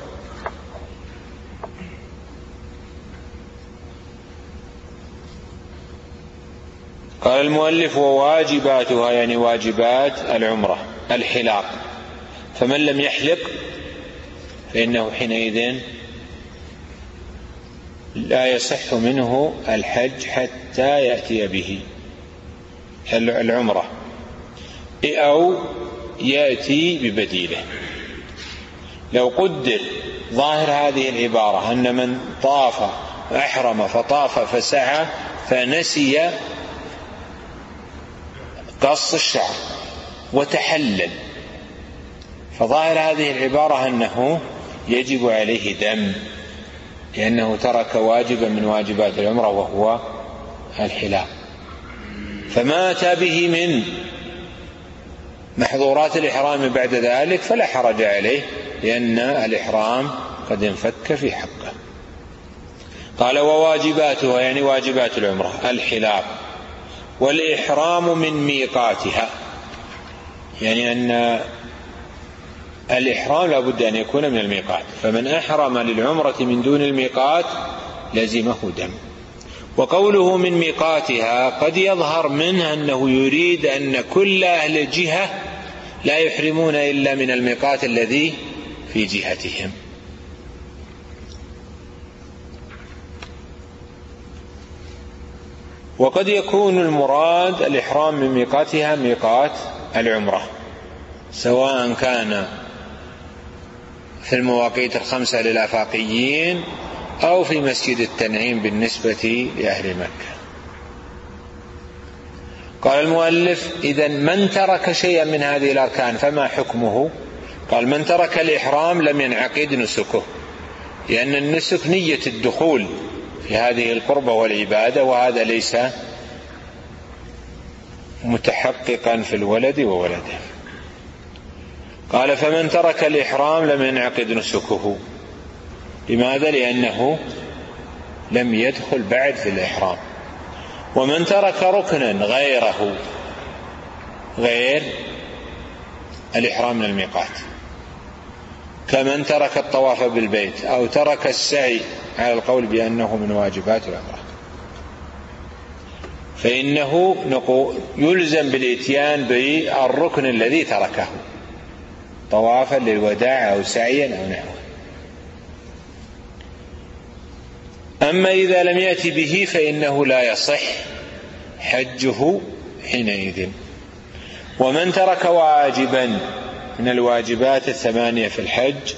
قال المؤلف وواجباتها يعني واجبات العمرة الحلاق، فمن لم يحلق فإنه حينئذ لا يصح منه الحج حتى يأتي به العمرة أو يأتي ببديله. لو قدر ظاهر هذه العبارة أن من طاف أحرم فطاف فسعى فنسي قص الشعر وتحلل، فظاهر هذه العبارة أنه يجب عليه دم لأنه ترك واجبا من واجبات العمرة وهو الحلاق، فما أتى به من محظورات الإحرام بعد ذلك فلا حرج عليه لأن الإحرام قد انفك في حقه. قال وواجباتها يعني واجبات العمرة الحلاق، والإحرام من ميقاتها يعني أن الإحرام لا بد أن يكون من الميقات، فمن أحرم للعمرة من دون الميقات لزمه دم. وقوله من ميقاتها قد يظهر منه أنه يريد أن كل أهل الجهة لا يحرمون إلا من الميقات الذي في جهتهم. وقد يكون المراد الإحرام من ميقاتها ميقات العمرة، سواء كان في المواقيت الخمسة للآفاقيين أو في مسجد التنعيم بالنسبة لأهل مكة. قال المؤلف إذن من ترك شيئا من هذه الأركان فما حكمه؟ قال من ترك الإحرام لم ينعقد نسكه، لأن النسك نية الدخول في هذه القربة والعبادة، وهذا ليس متحققا في الولد وولده. قال فمن ترك الإحرام لم ينعقد نسكه. لماذا؟ لأنه لم يدخل بعد في الإحرام. ومن ترك ركنا غيره غير الإحرام من الميقات كمن ترك الطواف بالبيت أو ترك السعي على القول بأنه من واجبات العمرة، فإنه يلزم بالإتيان بالركن الذي تركه طوافا للوداع أو سعيا أو نحوه. أما إذا لم يأتي به فإنه لا يصح حجه حينئذ. ومن ترك واجبا من الواجبات الثمانية في الحج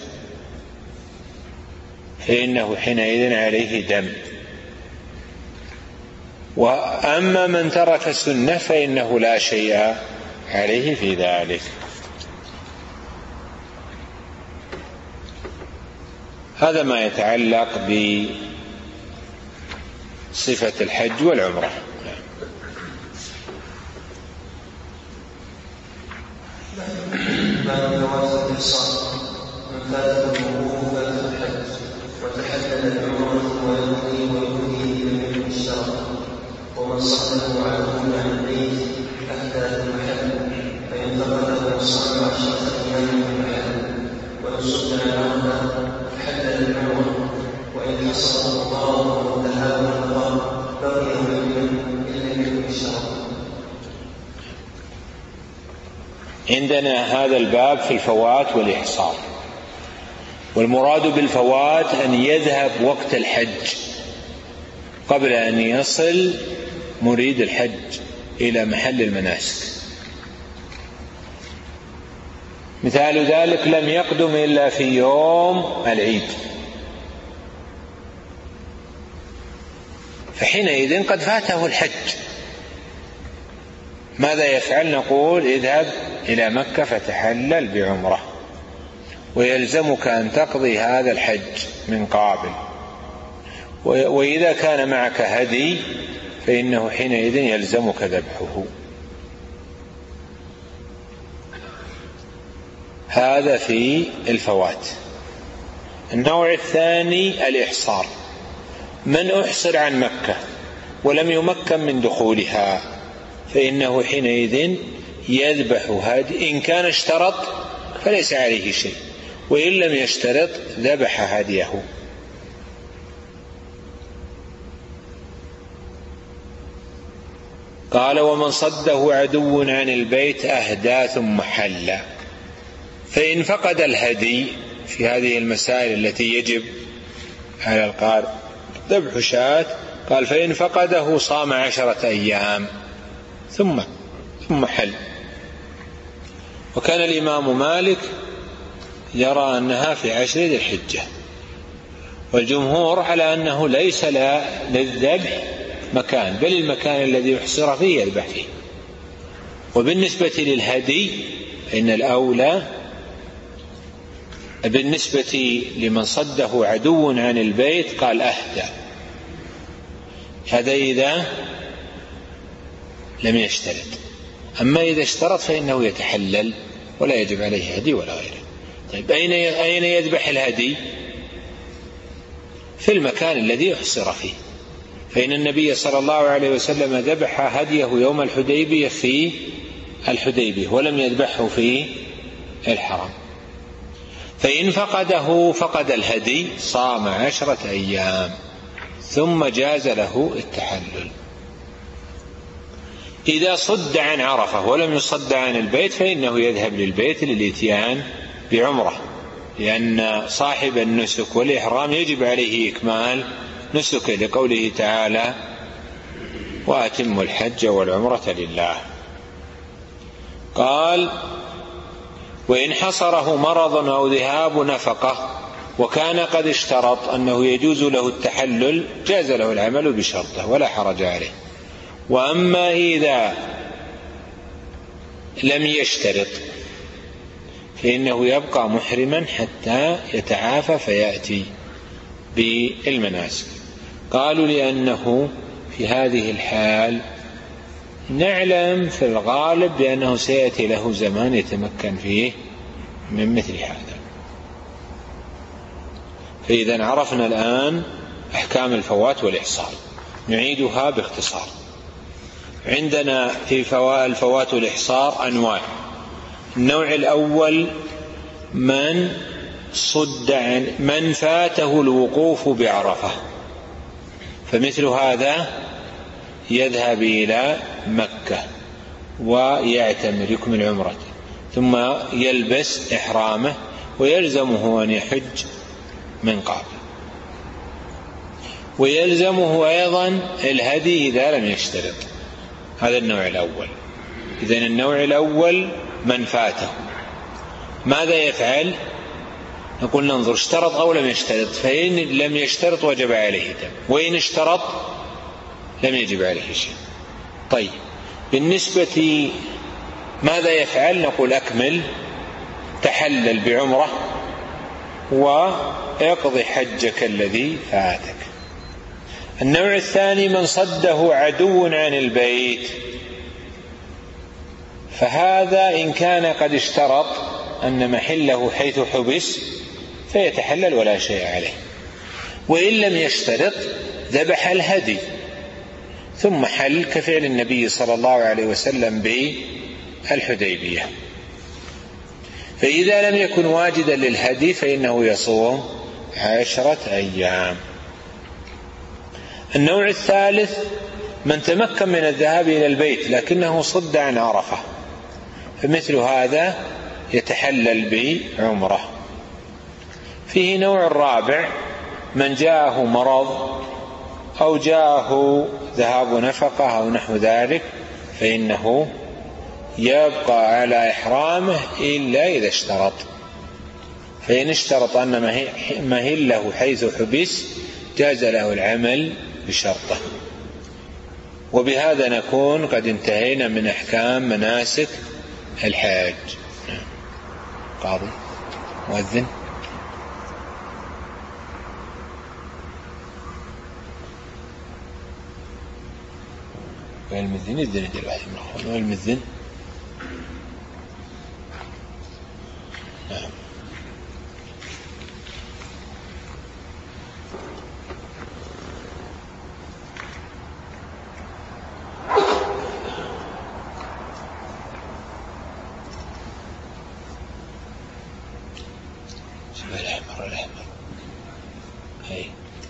فإنه حينئذ عليه دم. وأما من ترك السنة فإنه لا شيء عليه في ذلك. هذا ما يتعلق بصفة الحج والعمرة. وتحلل العمرة ويهدي من الشرع، ومن صده عنه عن البيت أهدى المحل، فإن فقده صام 10 أيام في المحل، وإن صد عنه حلل العمرة، وإن حصله الطواف وانتهى الطواف بقي إلا من الشرع. عندنا هذا الباب في الفوات والإحصار، والمراد بالفوات أن يذهب وقت الحج قبل أن يصل مريد الحج إلى محل المناسك. مثال ذلك لم يقدم إلا في يوم العيد، فحينئذ قد فاته الحج، ماذا يفعل؟ نقول اذهب إلى مكة فتحلل بعمرة، ويلزمك أن تقضي هذا الحج من قابل. وإذا كان معك هدي فإنه حينئذ يلزمك ذبحه. هذا في الفوات. النوع الثاني الإحصار. من أحصر عن مكة ولم يمكن من دخولها فإنه حينئذ يذبح هدي. إن كان اشترط فليس عليه شيء، وإن لم يشترط ذبح هديه. قال: ومن صده عدو عن البيت أهدى ثم حل. فإن فقد الهدي في هذه المسائل التي يجب على القارئ ذبح شاة، قال: فإن فقده صام 10 أيام ثم حل. وكان الإمام مالك يرى أنها في 10 ذي الحجة، والجمهور على أنه ليس للذبح مكان، بل المكان الذي يحصر فيه يذبح فيه. وبالنسبة للهدي فإن الأولى بالنسبة لمن صده عدو عن البيت قال أهدى. هذا إذا لم يشترط. أما إذا اشترط فإنه يتحلل ولا يجب عليه هدي ولا غيره. طيب أين يذبح الهدي؟ في المكان الذي يحصر فيه. فإن النبي صلى الله عليه وسلم ذبح هديه يوم الحديبية في الحديبية ولم يذبحه في الحرم. فإن فقده فقد الهدي صام 10 أيام ثم جاز له التحلل. إذا صد عن عرفة ولم يصد عن البيت فإنه يذهب للبيت للإتيان بعمرة، لأن صاحب النسك والإحرام يجب عليه إكمال نسكه، لقوله تعالى: وأتموا الحج والعمرة لله. قال: وإن حصره مرض أو ذهاب نفقة وكان قد اشترط أنه يجوز له التحلل جاز له العمل بشرطه ولا حرج عليه. وأما إذا لم يشترط فإنه يبقى محرما حتى يتعافى فيأتي بالمناسك. قالوا: لأنه في هذه الحال نعلم في الغالب بأنه سيأتي له زمان يتمكن فيه من مثل هذا. فإذا عرفنا الآن أحكام الفوات والإحصار، نعيدها باختصار. عندنا في الفوات والإحصار أنواع. النوع الأول من فاته الوقوف بعرفة، فمثل هذا يذهب إلى مكة ويعتمر يكمل عمرته ثم يلبس إحرامه ويلزمه أن يحج من قبل، ويلزمه أيضا الهدي إذا لم يشترط. هذا النوع الأول. إذن النوع الأول من فاته ماذا يفعل؟ نقول ننظر اشترط أو لم يشترط. فإن لم يشترط وجب عليه دم، وإن اشترط لم يجب عليه شيء. طيب بالنسبة ماذا يفعل؟ نقول أكمل، تحلل بعمرة واقضي حجك الذي فاتك. النوع الثاني من صده عدو عن البيت، فهذا إن كان قد اشترط أن محله حيث حبس فيتحلل ولا شيء عليه، وإن لم يشترط ذبح الهدي ثم حل كفعل النبي صلى الله عليه وسلم بالحديبية. فإذا لم يكن واجدا للهدي فإنه يصوم 10 أيام. النوع الثالث من تمكن من الذهاب إلى البيت لكنه صد عن عرفة، فمثل هذا يتحلل بعمرة. فيه نوع رابع من جاءه مرض أو جاءه ذهاب نفقة أو نحو ذلك، فإنه يبقى على إحرامه إلا إذا اشترط. فإن اشترط أن مهله حيث حبس جاز له العمل بشرطه. وبهذا نكون قد انتهينا من أحكام مناسك الحاج. قاضي مؤذن. والمذن يذن يدير واحد من الأخوان والمذن. نعم. الأحمر هي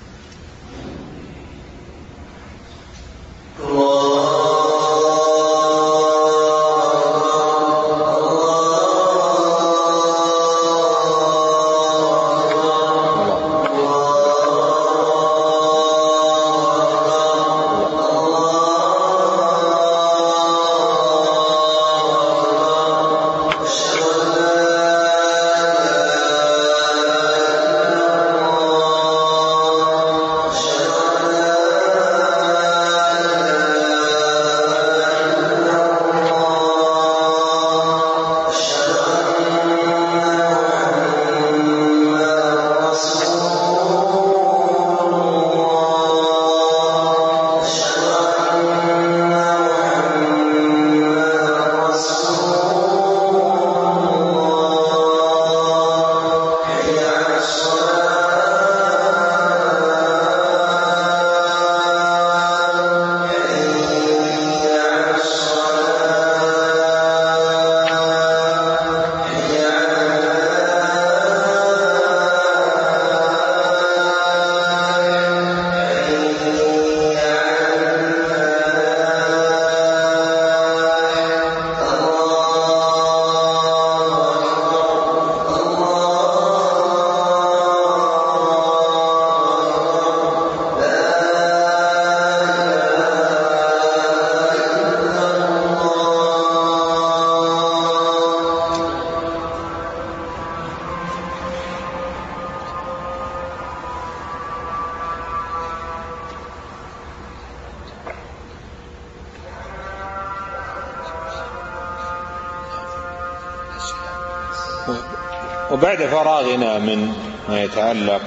وبعد فراغنا من ما يتعلق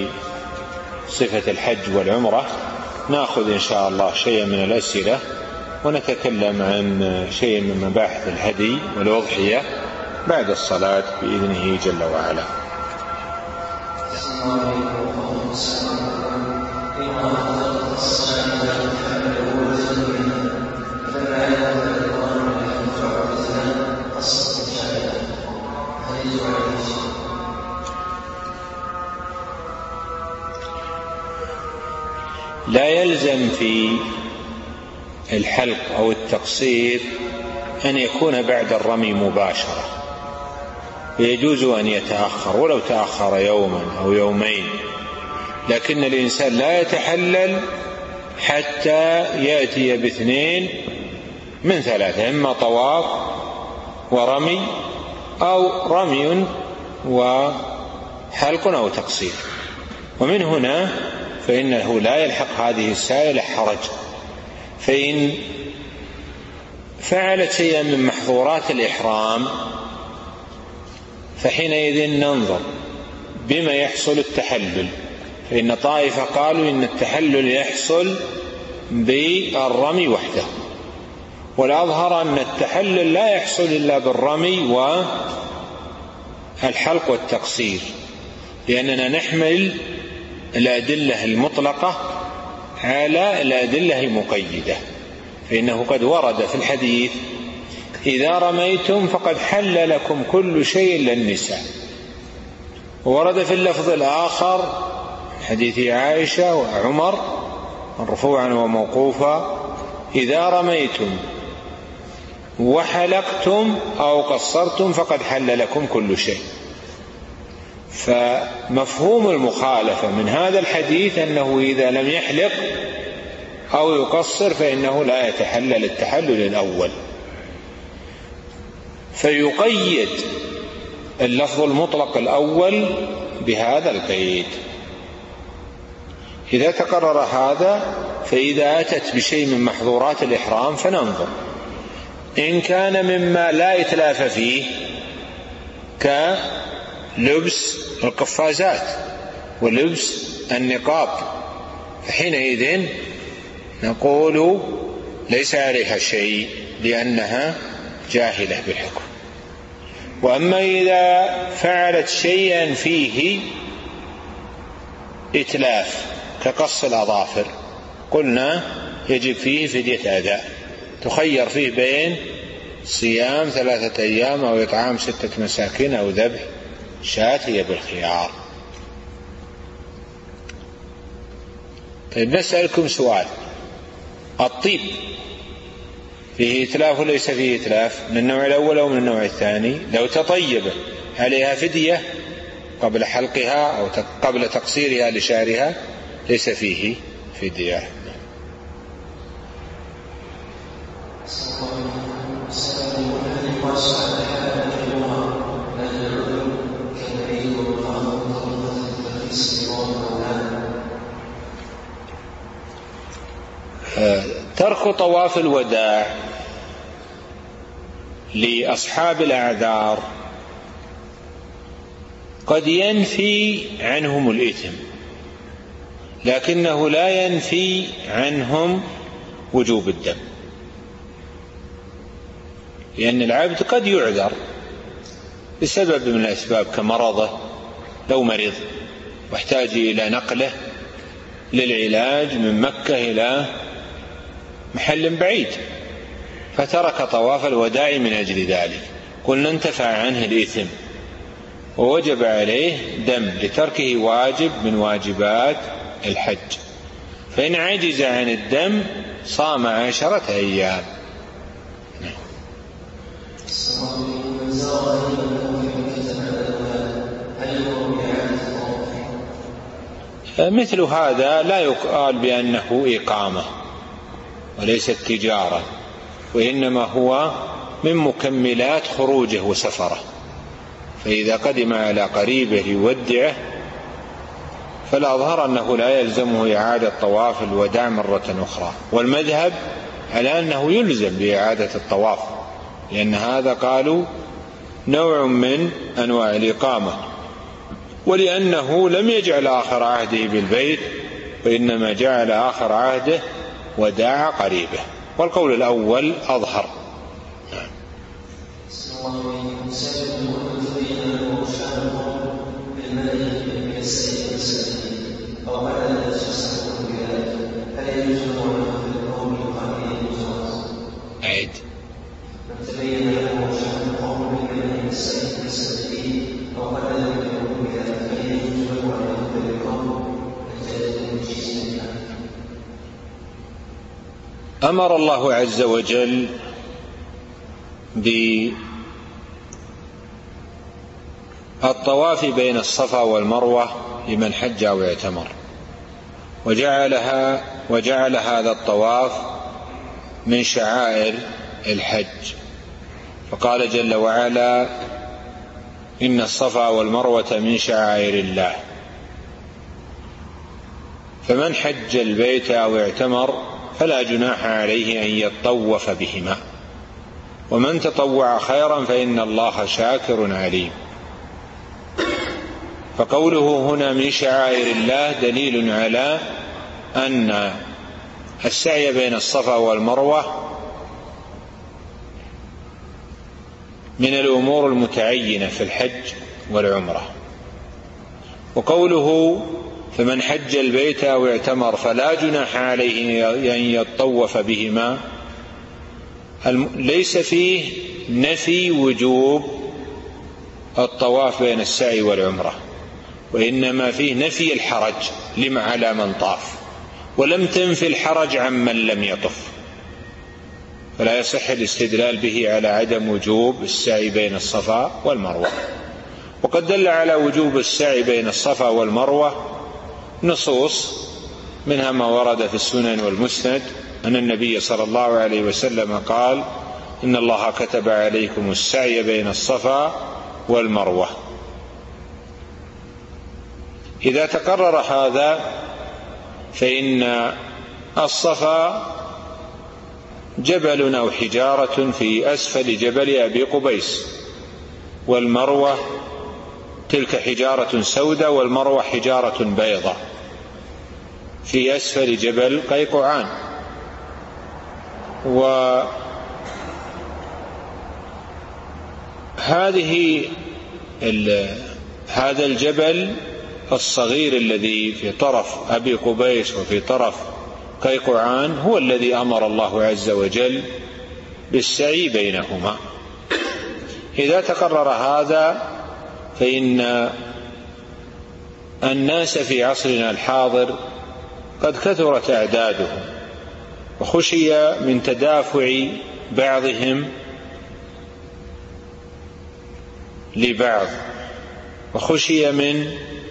بصفة الحج والعمرة نأخذ إن شاء الله شيئا من الأسئلة ونتكلم عن شيء من مباحث الهدي والأضحية بعد الصلاة بإذنه جل وعلا. لا يلزم في الحلق أو التقصير أن يكون بعد الرمي مباشرة، ويجوز أن يتأخر ولو تأخر يوما أو يومين، لكن الإنسان لا يتحلل حتى يأتي باثنين من ثلاثة، إما طواف ورمي أو رمي وحلق أو تقصير. ومن هنا فإنه لا يلحق هذه السائلة حرج، فإن فعلت شيئا من محظورات الإحرام فحينئذ ننظر بما يحصل التحلل، فإن طائفة قالوا إن التحلل يحصل بالرمي وحده، والأظهر أن التحلل لا يحصل إلا بالرمي والحلق والتقصير، لأننا نحمل الأدلة المطلقة على الأدلة المقيدة، فإنه قد ورد في الحديث إذا رميتم فقد حل لكم كل شيء إلا النساء، وورد في اللفظ الآخر حديث عائشة وعمر مرفوعا وموقوفا إذا رميتم وحلقتم أو قصرتم فقد حل لكم كل شيء. فمفهوم المخالفة من هذا الحديث أنه إذا لم يحلق أو يقصر فإنه لا يتحلل التحلل الأول، فيقيد اللفظ المطلق الأول بهذا القيد. إذا تقرر هذا فإذا أتت بشيء من محظورات الإحرام فننظر، إن كان مما لا إتلاف فيه كلبس القفازات ولبس النقاب فحينئذ نقول ليس عليها شيء لأنها جاهلة بالحكم. وأما إذا فعلت شيئا فيه إتلاف كقص الأظافر قلنا يجب فيه فدية أداء، تخير فيه بين صيام 3 أيام أو إطعام 6 مساكين أو ذبح شاة، هي بالخيار. طيب نسألكم سؤال، الطيب فيه إتلاف وليس فيه إتلاف؟ من النوع الأول أو من النوع الثاني؟ لو تطيب عليها فدية قبل حلقها أو قبل تقصيرها لشعرها ليس فيه فدية. ترك طواف الوداع لأصحاب الأعذار قد ينفي عنهم الإثم، لكنه لا ينفي عنهم وجوب الدم، لأن العبد قد يعذر بسبب من الأسباب كمرضه، لو مرض واحتاج إلى نقله للعلاج من مكة إلى محل بعيد فترك طواف الوداع من أجل ذلك، قلنا انتفع عنه الإثم ووجب عليه دم لتركه واجب من واجبات الحج، فإن عجز عن الدم صام 10 أيام. مثل هذا لا يقال بأنه إقامة وليست تجارة، وإنما هو من مكملات خروجه وسفره، فإذا قدم على قريبه ليودعه فالأظهر أنه لا يلزمه إعادة طواف الوداع مرة أخرى، والمذهب على أنه يلزم بإعادة الطواف، لأن هذا قالوا نوع من أنواع الإقامة، ولأنه لم يجعل آخر عهده بالبيت وإنما جعل آخر عهده وداع قريبه، والقول الأول أظهر. عيد أمر الله عز وجل بالطواف بين الصفا والمروة لمن حج أو اعتمر، وجعل هذا الطواف من شعائر الحج، فقال جل وعلا إن الصفا والمروة من شعائر الله، فمن حج البيت أو اعتمر فلا جناح عليه أن يطوف بهما، ومن تطوع خيرا فإن الله شاكر عليم. فقوله هنا من شعائر الله دليل على أن السعي بين الصفا والمروة من الأمور المتعينة في الحج والعمرة. وقوله فمن حج البيت أو اعتمر فلا جناح عليه أن يطوف بهما ليس فيه نفي وجوب الطواف بين السعي والعمرة، وإنما فيه نفي الحرج على من طاف، ولم تنفي الحرج عمن لم يطف، فلا يصح الاستدلال به على عدم وجوب السعي بين الصفا والمروة. وقد دل على وجوب السعي بين الصفا والمروة نصوص، منها ما ورد في السنن والمسند أن النبي صلى الله عليه وسلم قال إن الله كتب عليكم السعي بين الصفا والمروة. إذا تقرر هذا فإن الصفا جبل أو حجارة في أسفل جبل أبي قبيس، والمروة تلك حجارة سوداء والمروة حجارة بيضاء في أسفل جبل قيقعان، هذا الجبل الصغير الذي في طرف أبي قبيس وفي طرف قيقعان هو الذي أمر الله عز وجل بالسعي بينهما. إذا تقرر هذا فإن الناس في عصرنا الحاضر قد كثرت أعدادهم، وخشي من تدافع بعضهم لبعض، وخشي من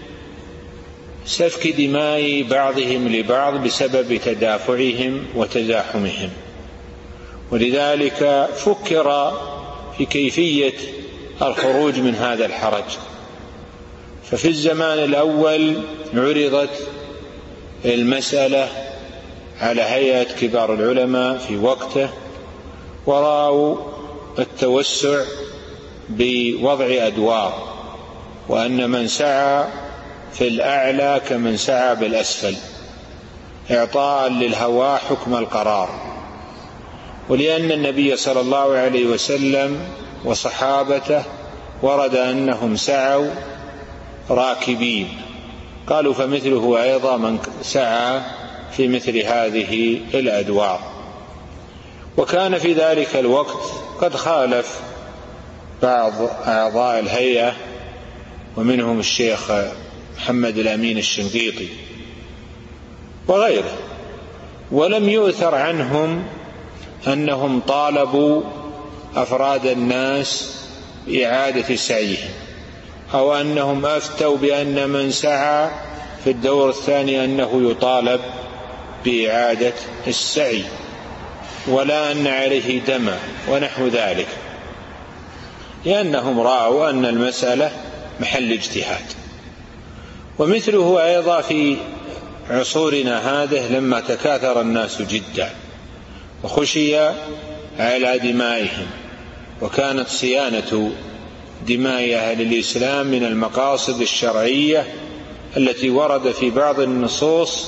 سفك دماء بعضهم لبعض بسبب تدافعهم وتزاحمهم، ولذلك فكر في كيفية الخروج من هذا الحرج. ففي الزمان الأول عرضت المسألة على هيئة كبار العلماء في وقته، ورأوا التوسع بوضع أدوار، وأن من سعى في الأعلى كمن سعى بالأسفل، إعطاء للهوى حكم القرار. ولأن النبي صلى الله عليه وسلم وصحابته ورد أنهم سعوا راكبين، قالوا فمثله أيضا من سعى في مثل هذه الأدوار. وكان في ذلك الوقت قد خالف بعض أعضاء الهيئة، ومنهم الشيخ محمد الأمين الشنقيطي وغيره، ولم يؤثر عنهم أنهم طالبوا أفراد الناس بإعادة سعيهم، أو أنهم أفتوا بأن من سعى في الدور الثاني أنه يطالب بإعادة السعي، ولا أن عليه دم ونحو ذلك، لأنهم رأوا أن المسألة محل اجتهاد. ومثله أيضا في عصورنا هذه لما تكاثر الناس جدا وخشي على دمائهم، وكانت صيانة دماء أهل الإسلام من المقاصد الشرعية التي ورد في بعض النصوص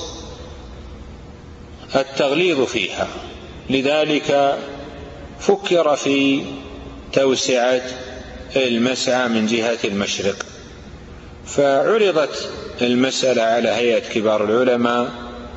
التغليظ فيها، لذلك فكر في توسعة المسعى من جهة المشرق. فعرضت المسألة على هيئة كبار العلماء،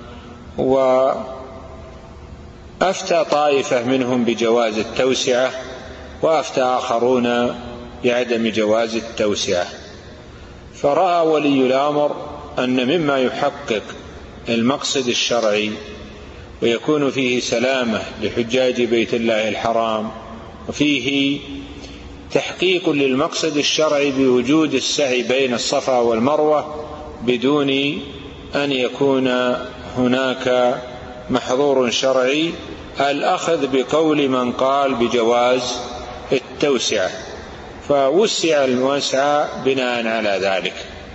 وأفتى طائفة منهم بجواز التوسعة، وأفتى آخرون بعدم جواز التوسعة. فرأى ولي الأمر أن مما يحقق المقصد الشرعي ويكون فيه سلامة لحجاج بيت الله الحرام، وفيه تحقيق للمقصد الشرعي بوجود السعي بين الصفا والمروة بدون أن يكون هناك محظور شرعي، الأخذ بقول من قال بجواز التوسعة، فوسع المسعى بناء على ذلك.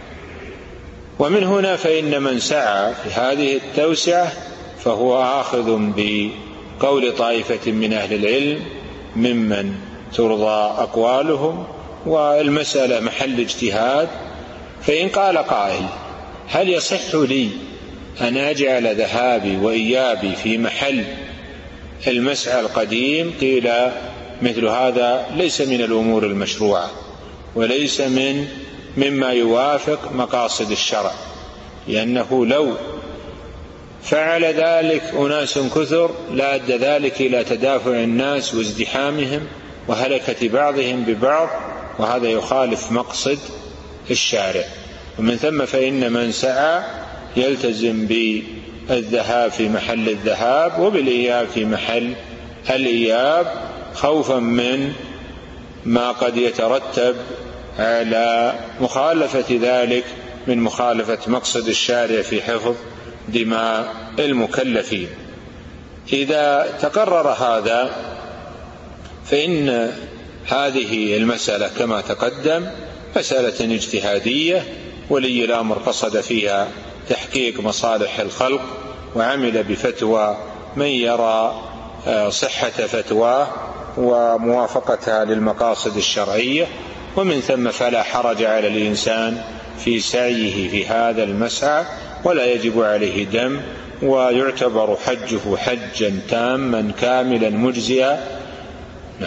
ومن هنا فإن من سعى في هذه التوسعة فهو آخذ بقول طائفة من أهل العلم ممن ترضى أقوالهم، والمسألة محل اجتهاد. فإن قال قائل هل يصح لي أن أجعل ذهابي وإيابي في محل المسعى القديم؟ قيل مثل هذا ليس من الأمور المشروعة، وليس مما يوافق مقاصد الشرع، لأنه لو فعل ذلك أناس كثر لا أدى ذلك إلى تدافع الناس وازدحامهم وهلكة بعضهم ببعض، وهذا يخالف مقصد الشارع. ومن ثم فإن من سعى يلتزم بالذهاب في محل الذهاب وبالإياب في محل الإياب، خوفا من ما قد يترتب على مخالفة ذلك من مخالفة مقصد الشارع في حفظ دماء المكلفين. إذا تقرر هذا فإن هذه المسألة كما تقدم مسألة اجتهادية، ولي الأمر قصد فيها تحقيق مصالح الخلق، وعمل بفتوى من يرى صحة فتواه وموافقتها للمقاصد الشرعية. ومن ثم فلا حرج على الإنسان في سعيه في هذا المسعى، ولا يجب عليه دم ويعتبر حجه حجا تاما كاملا مجزئا. نعم.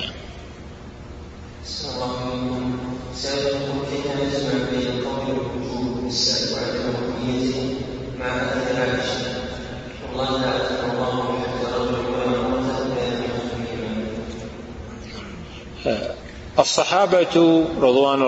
الصحابة رضوان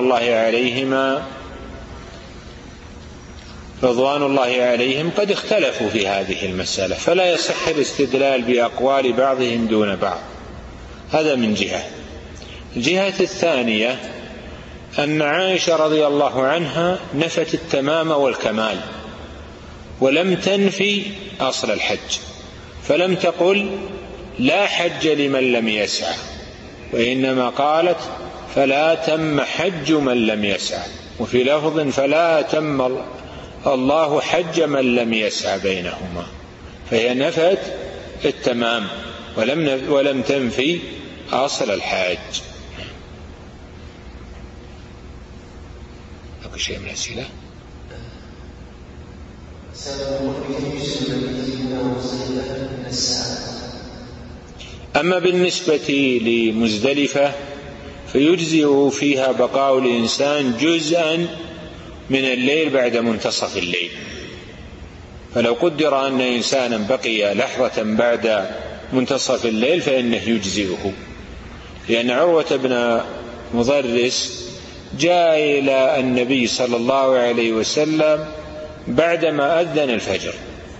الله عليهم قد اختلفوا في هذه المسألة، فلا يصح الاستدلال بأقوال بعضهم دون بعض. هذا من جهة. الجهة الثانية أن عائشة رضي الله عنها نفت التمام والكمال ولم تنفي أصل الحج، فلم تقل لا حج لمن لم يسعى، وإنما قالت فلا تم حج من لم يسعى، وفي لفظ فلا تم الله حج من لم يسعى بينهما، فهي نفت التمام ولم تنفي أصل الحاج. أكو شيء من الأسئلة؟ أما بالنسبة لمزدلفة فيجزئ فيها بقاء الإنسان جزءا من الليل بعد منتصف الليل، فلو قدر أن إنسانا بقي لحظة بعد منتصف الليل فإنه يجزئه، لأن عروة بن مضرس جاء إلى النبي صلى الله عليه وسلم بعدما أذن الفجر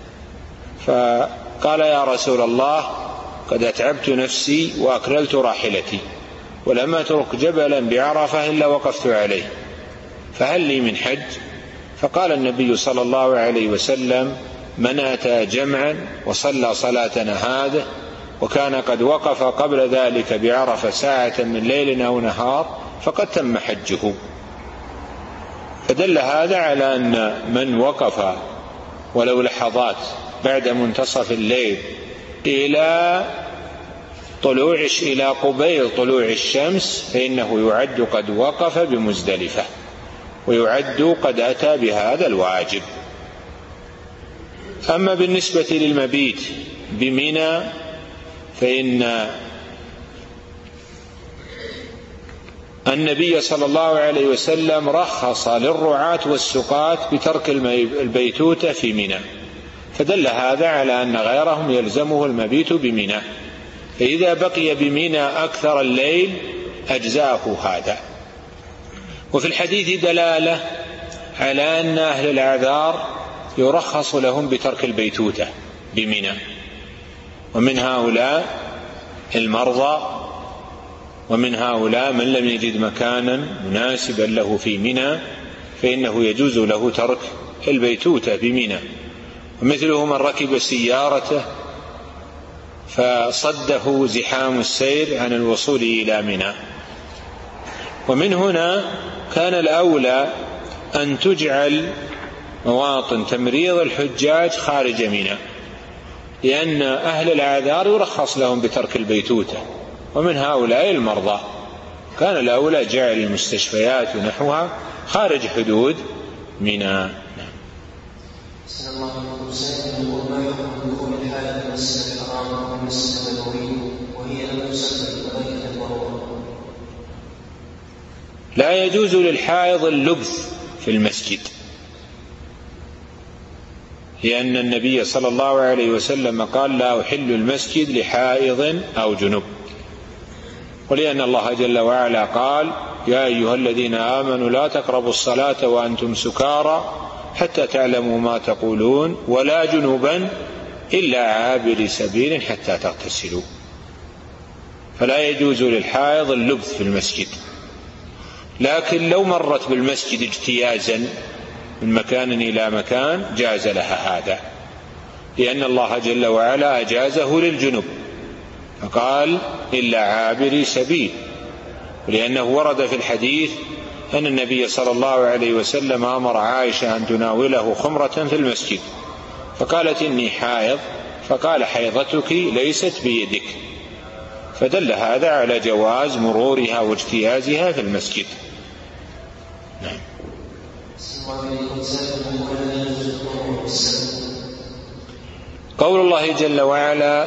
فقال يا رسول الله قد أتعبت نفسي وأكللت راحلتي ولم أترك جبلا بعرفة إلا وقفت عليه، فهل لي من حج؟ فقال النبي صلى الله عليه وسلم من أتى جمعا وصلى صلاتنا هذه وكان قد وقف قبل ذلك بعرفة ساعة من ليل أو نهار فقد تم حجه. فدل هذا على أن من وقف ولو لحظات بعد منتصف الليل إلى قبيل طلوع الشمس فإنه يعد قد وقف بمزدلفة ويعد قد أتى بهذا الواجب. أما بالنسبة للمبيت بمنى فإن النبي صلى الله عليه وسلم رخص للرعاة والسقاة بترك البيتوتة في منى، فدل هذا على أن غيرهم يلزمه المبيت بمنى، فإذا بقي بمنى أكثر الليل أجزاه هذا. وفي الحديث دلالة على أن أهل الأعذار يرخص لهم بترك البيتوتة بمنى، ومن هؤلاء المرضى، ومن هؤلاء من لم يجد مكانا مناسبا له في منى فإنه يجوز له ترك البيتوتة بمنى، ومثله من ركب سيارته فصده زحام السير عن الوصول إلى منى. ومن هنا كان الأولى أن تجعل مواطن تمريض الحجاج خارج منى، لأن أهل الأعذار يرخص لهم بترك البيتوتة، ومن هؤلاء المرضى كان الأولى جعل المستشفيات ونحوها خارج حدود منى. لا يجوز للحائض اللبث في المسجد، لأن النبي صلى الله عليه وسلم قال لا أحل المسجد لحائض أو جنب، ولأن الله جل وعلا قال يا أيها الذين آمنوا لا تقربوا الصلاة وأنتم سكارى حتى تعلموا ما تقولون ولا جنوبا إلا عابر سبيل حتى تغتسلوا. فلا يجوز للحائض اللبث في المسجد، لكن لو مرت بالمسجد اجتيازا من مكان إلى مكان جاز لها هذا، لأن الله جل وعلا أجازه للجنب فقال إلا عابر سبيل، ولأنه ورد في الحديث أن النبي صلى الله عليه وسلم أمر عائشة أن تناوله خمرة في المسجد فقالت إني حائض، فقال حيضتك ليست بيدك، فدل هذا على جواز مرورها واجتيازها في المسجد. نعم. قول الله جل وعلا: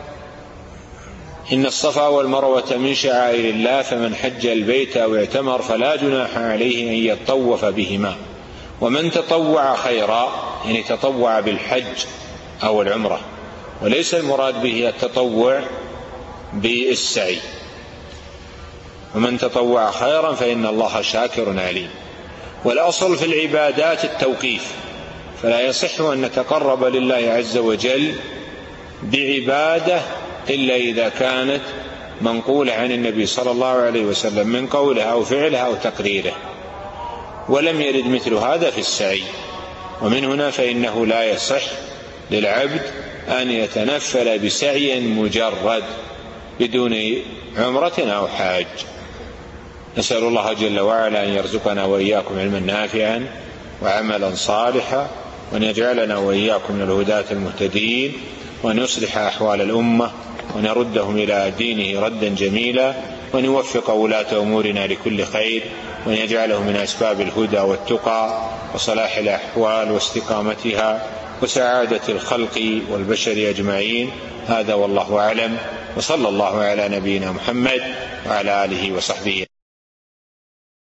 إن الصفا والمروة من شعائر الله فمن حج البيت أو اعتمر فلا جناح عليه أن يطوف بهما، ومن تطوع خيرا، يعني تطوع بالحج أو العمرة، وليس المراد به التطوع بالسعي. ومن تطوع خيرا فإن الله شاكر عليم. والأصل في العبادات التوقيف، فلا يصح أن نتقرب لله عز وجل بعبادة إلا إذا كانت منقولة عن النبي صلى الله عليه وسلم من قوله أو فعله أو تقريره، ولم يرد مثل هذا في السعي. ومن هنا فإنه لا يصح للعبد أن يتنفل بسعي مجرد بدون عمرة أو حاج. نسأل الله جل وعلا أن يرزقنا وإياكم علما نافعا وعملا صالحا، وأن يجعلنا وإياكم من الهداة المهتدين، وأن يصلح أحوال الأمة، وأن يردهم إلى دينه ردا جميلا، وأن يوفق ولاة أمورنا لكل خير، وأن يجعله من أسباب الهدى والتقى وصلاح الأحوال واستقامتها وسعادة الخلق والبشر أجمعين. هذا والله أعلم، وصلى الله على نبينا محمد وعلى آله وصحبه.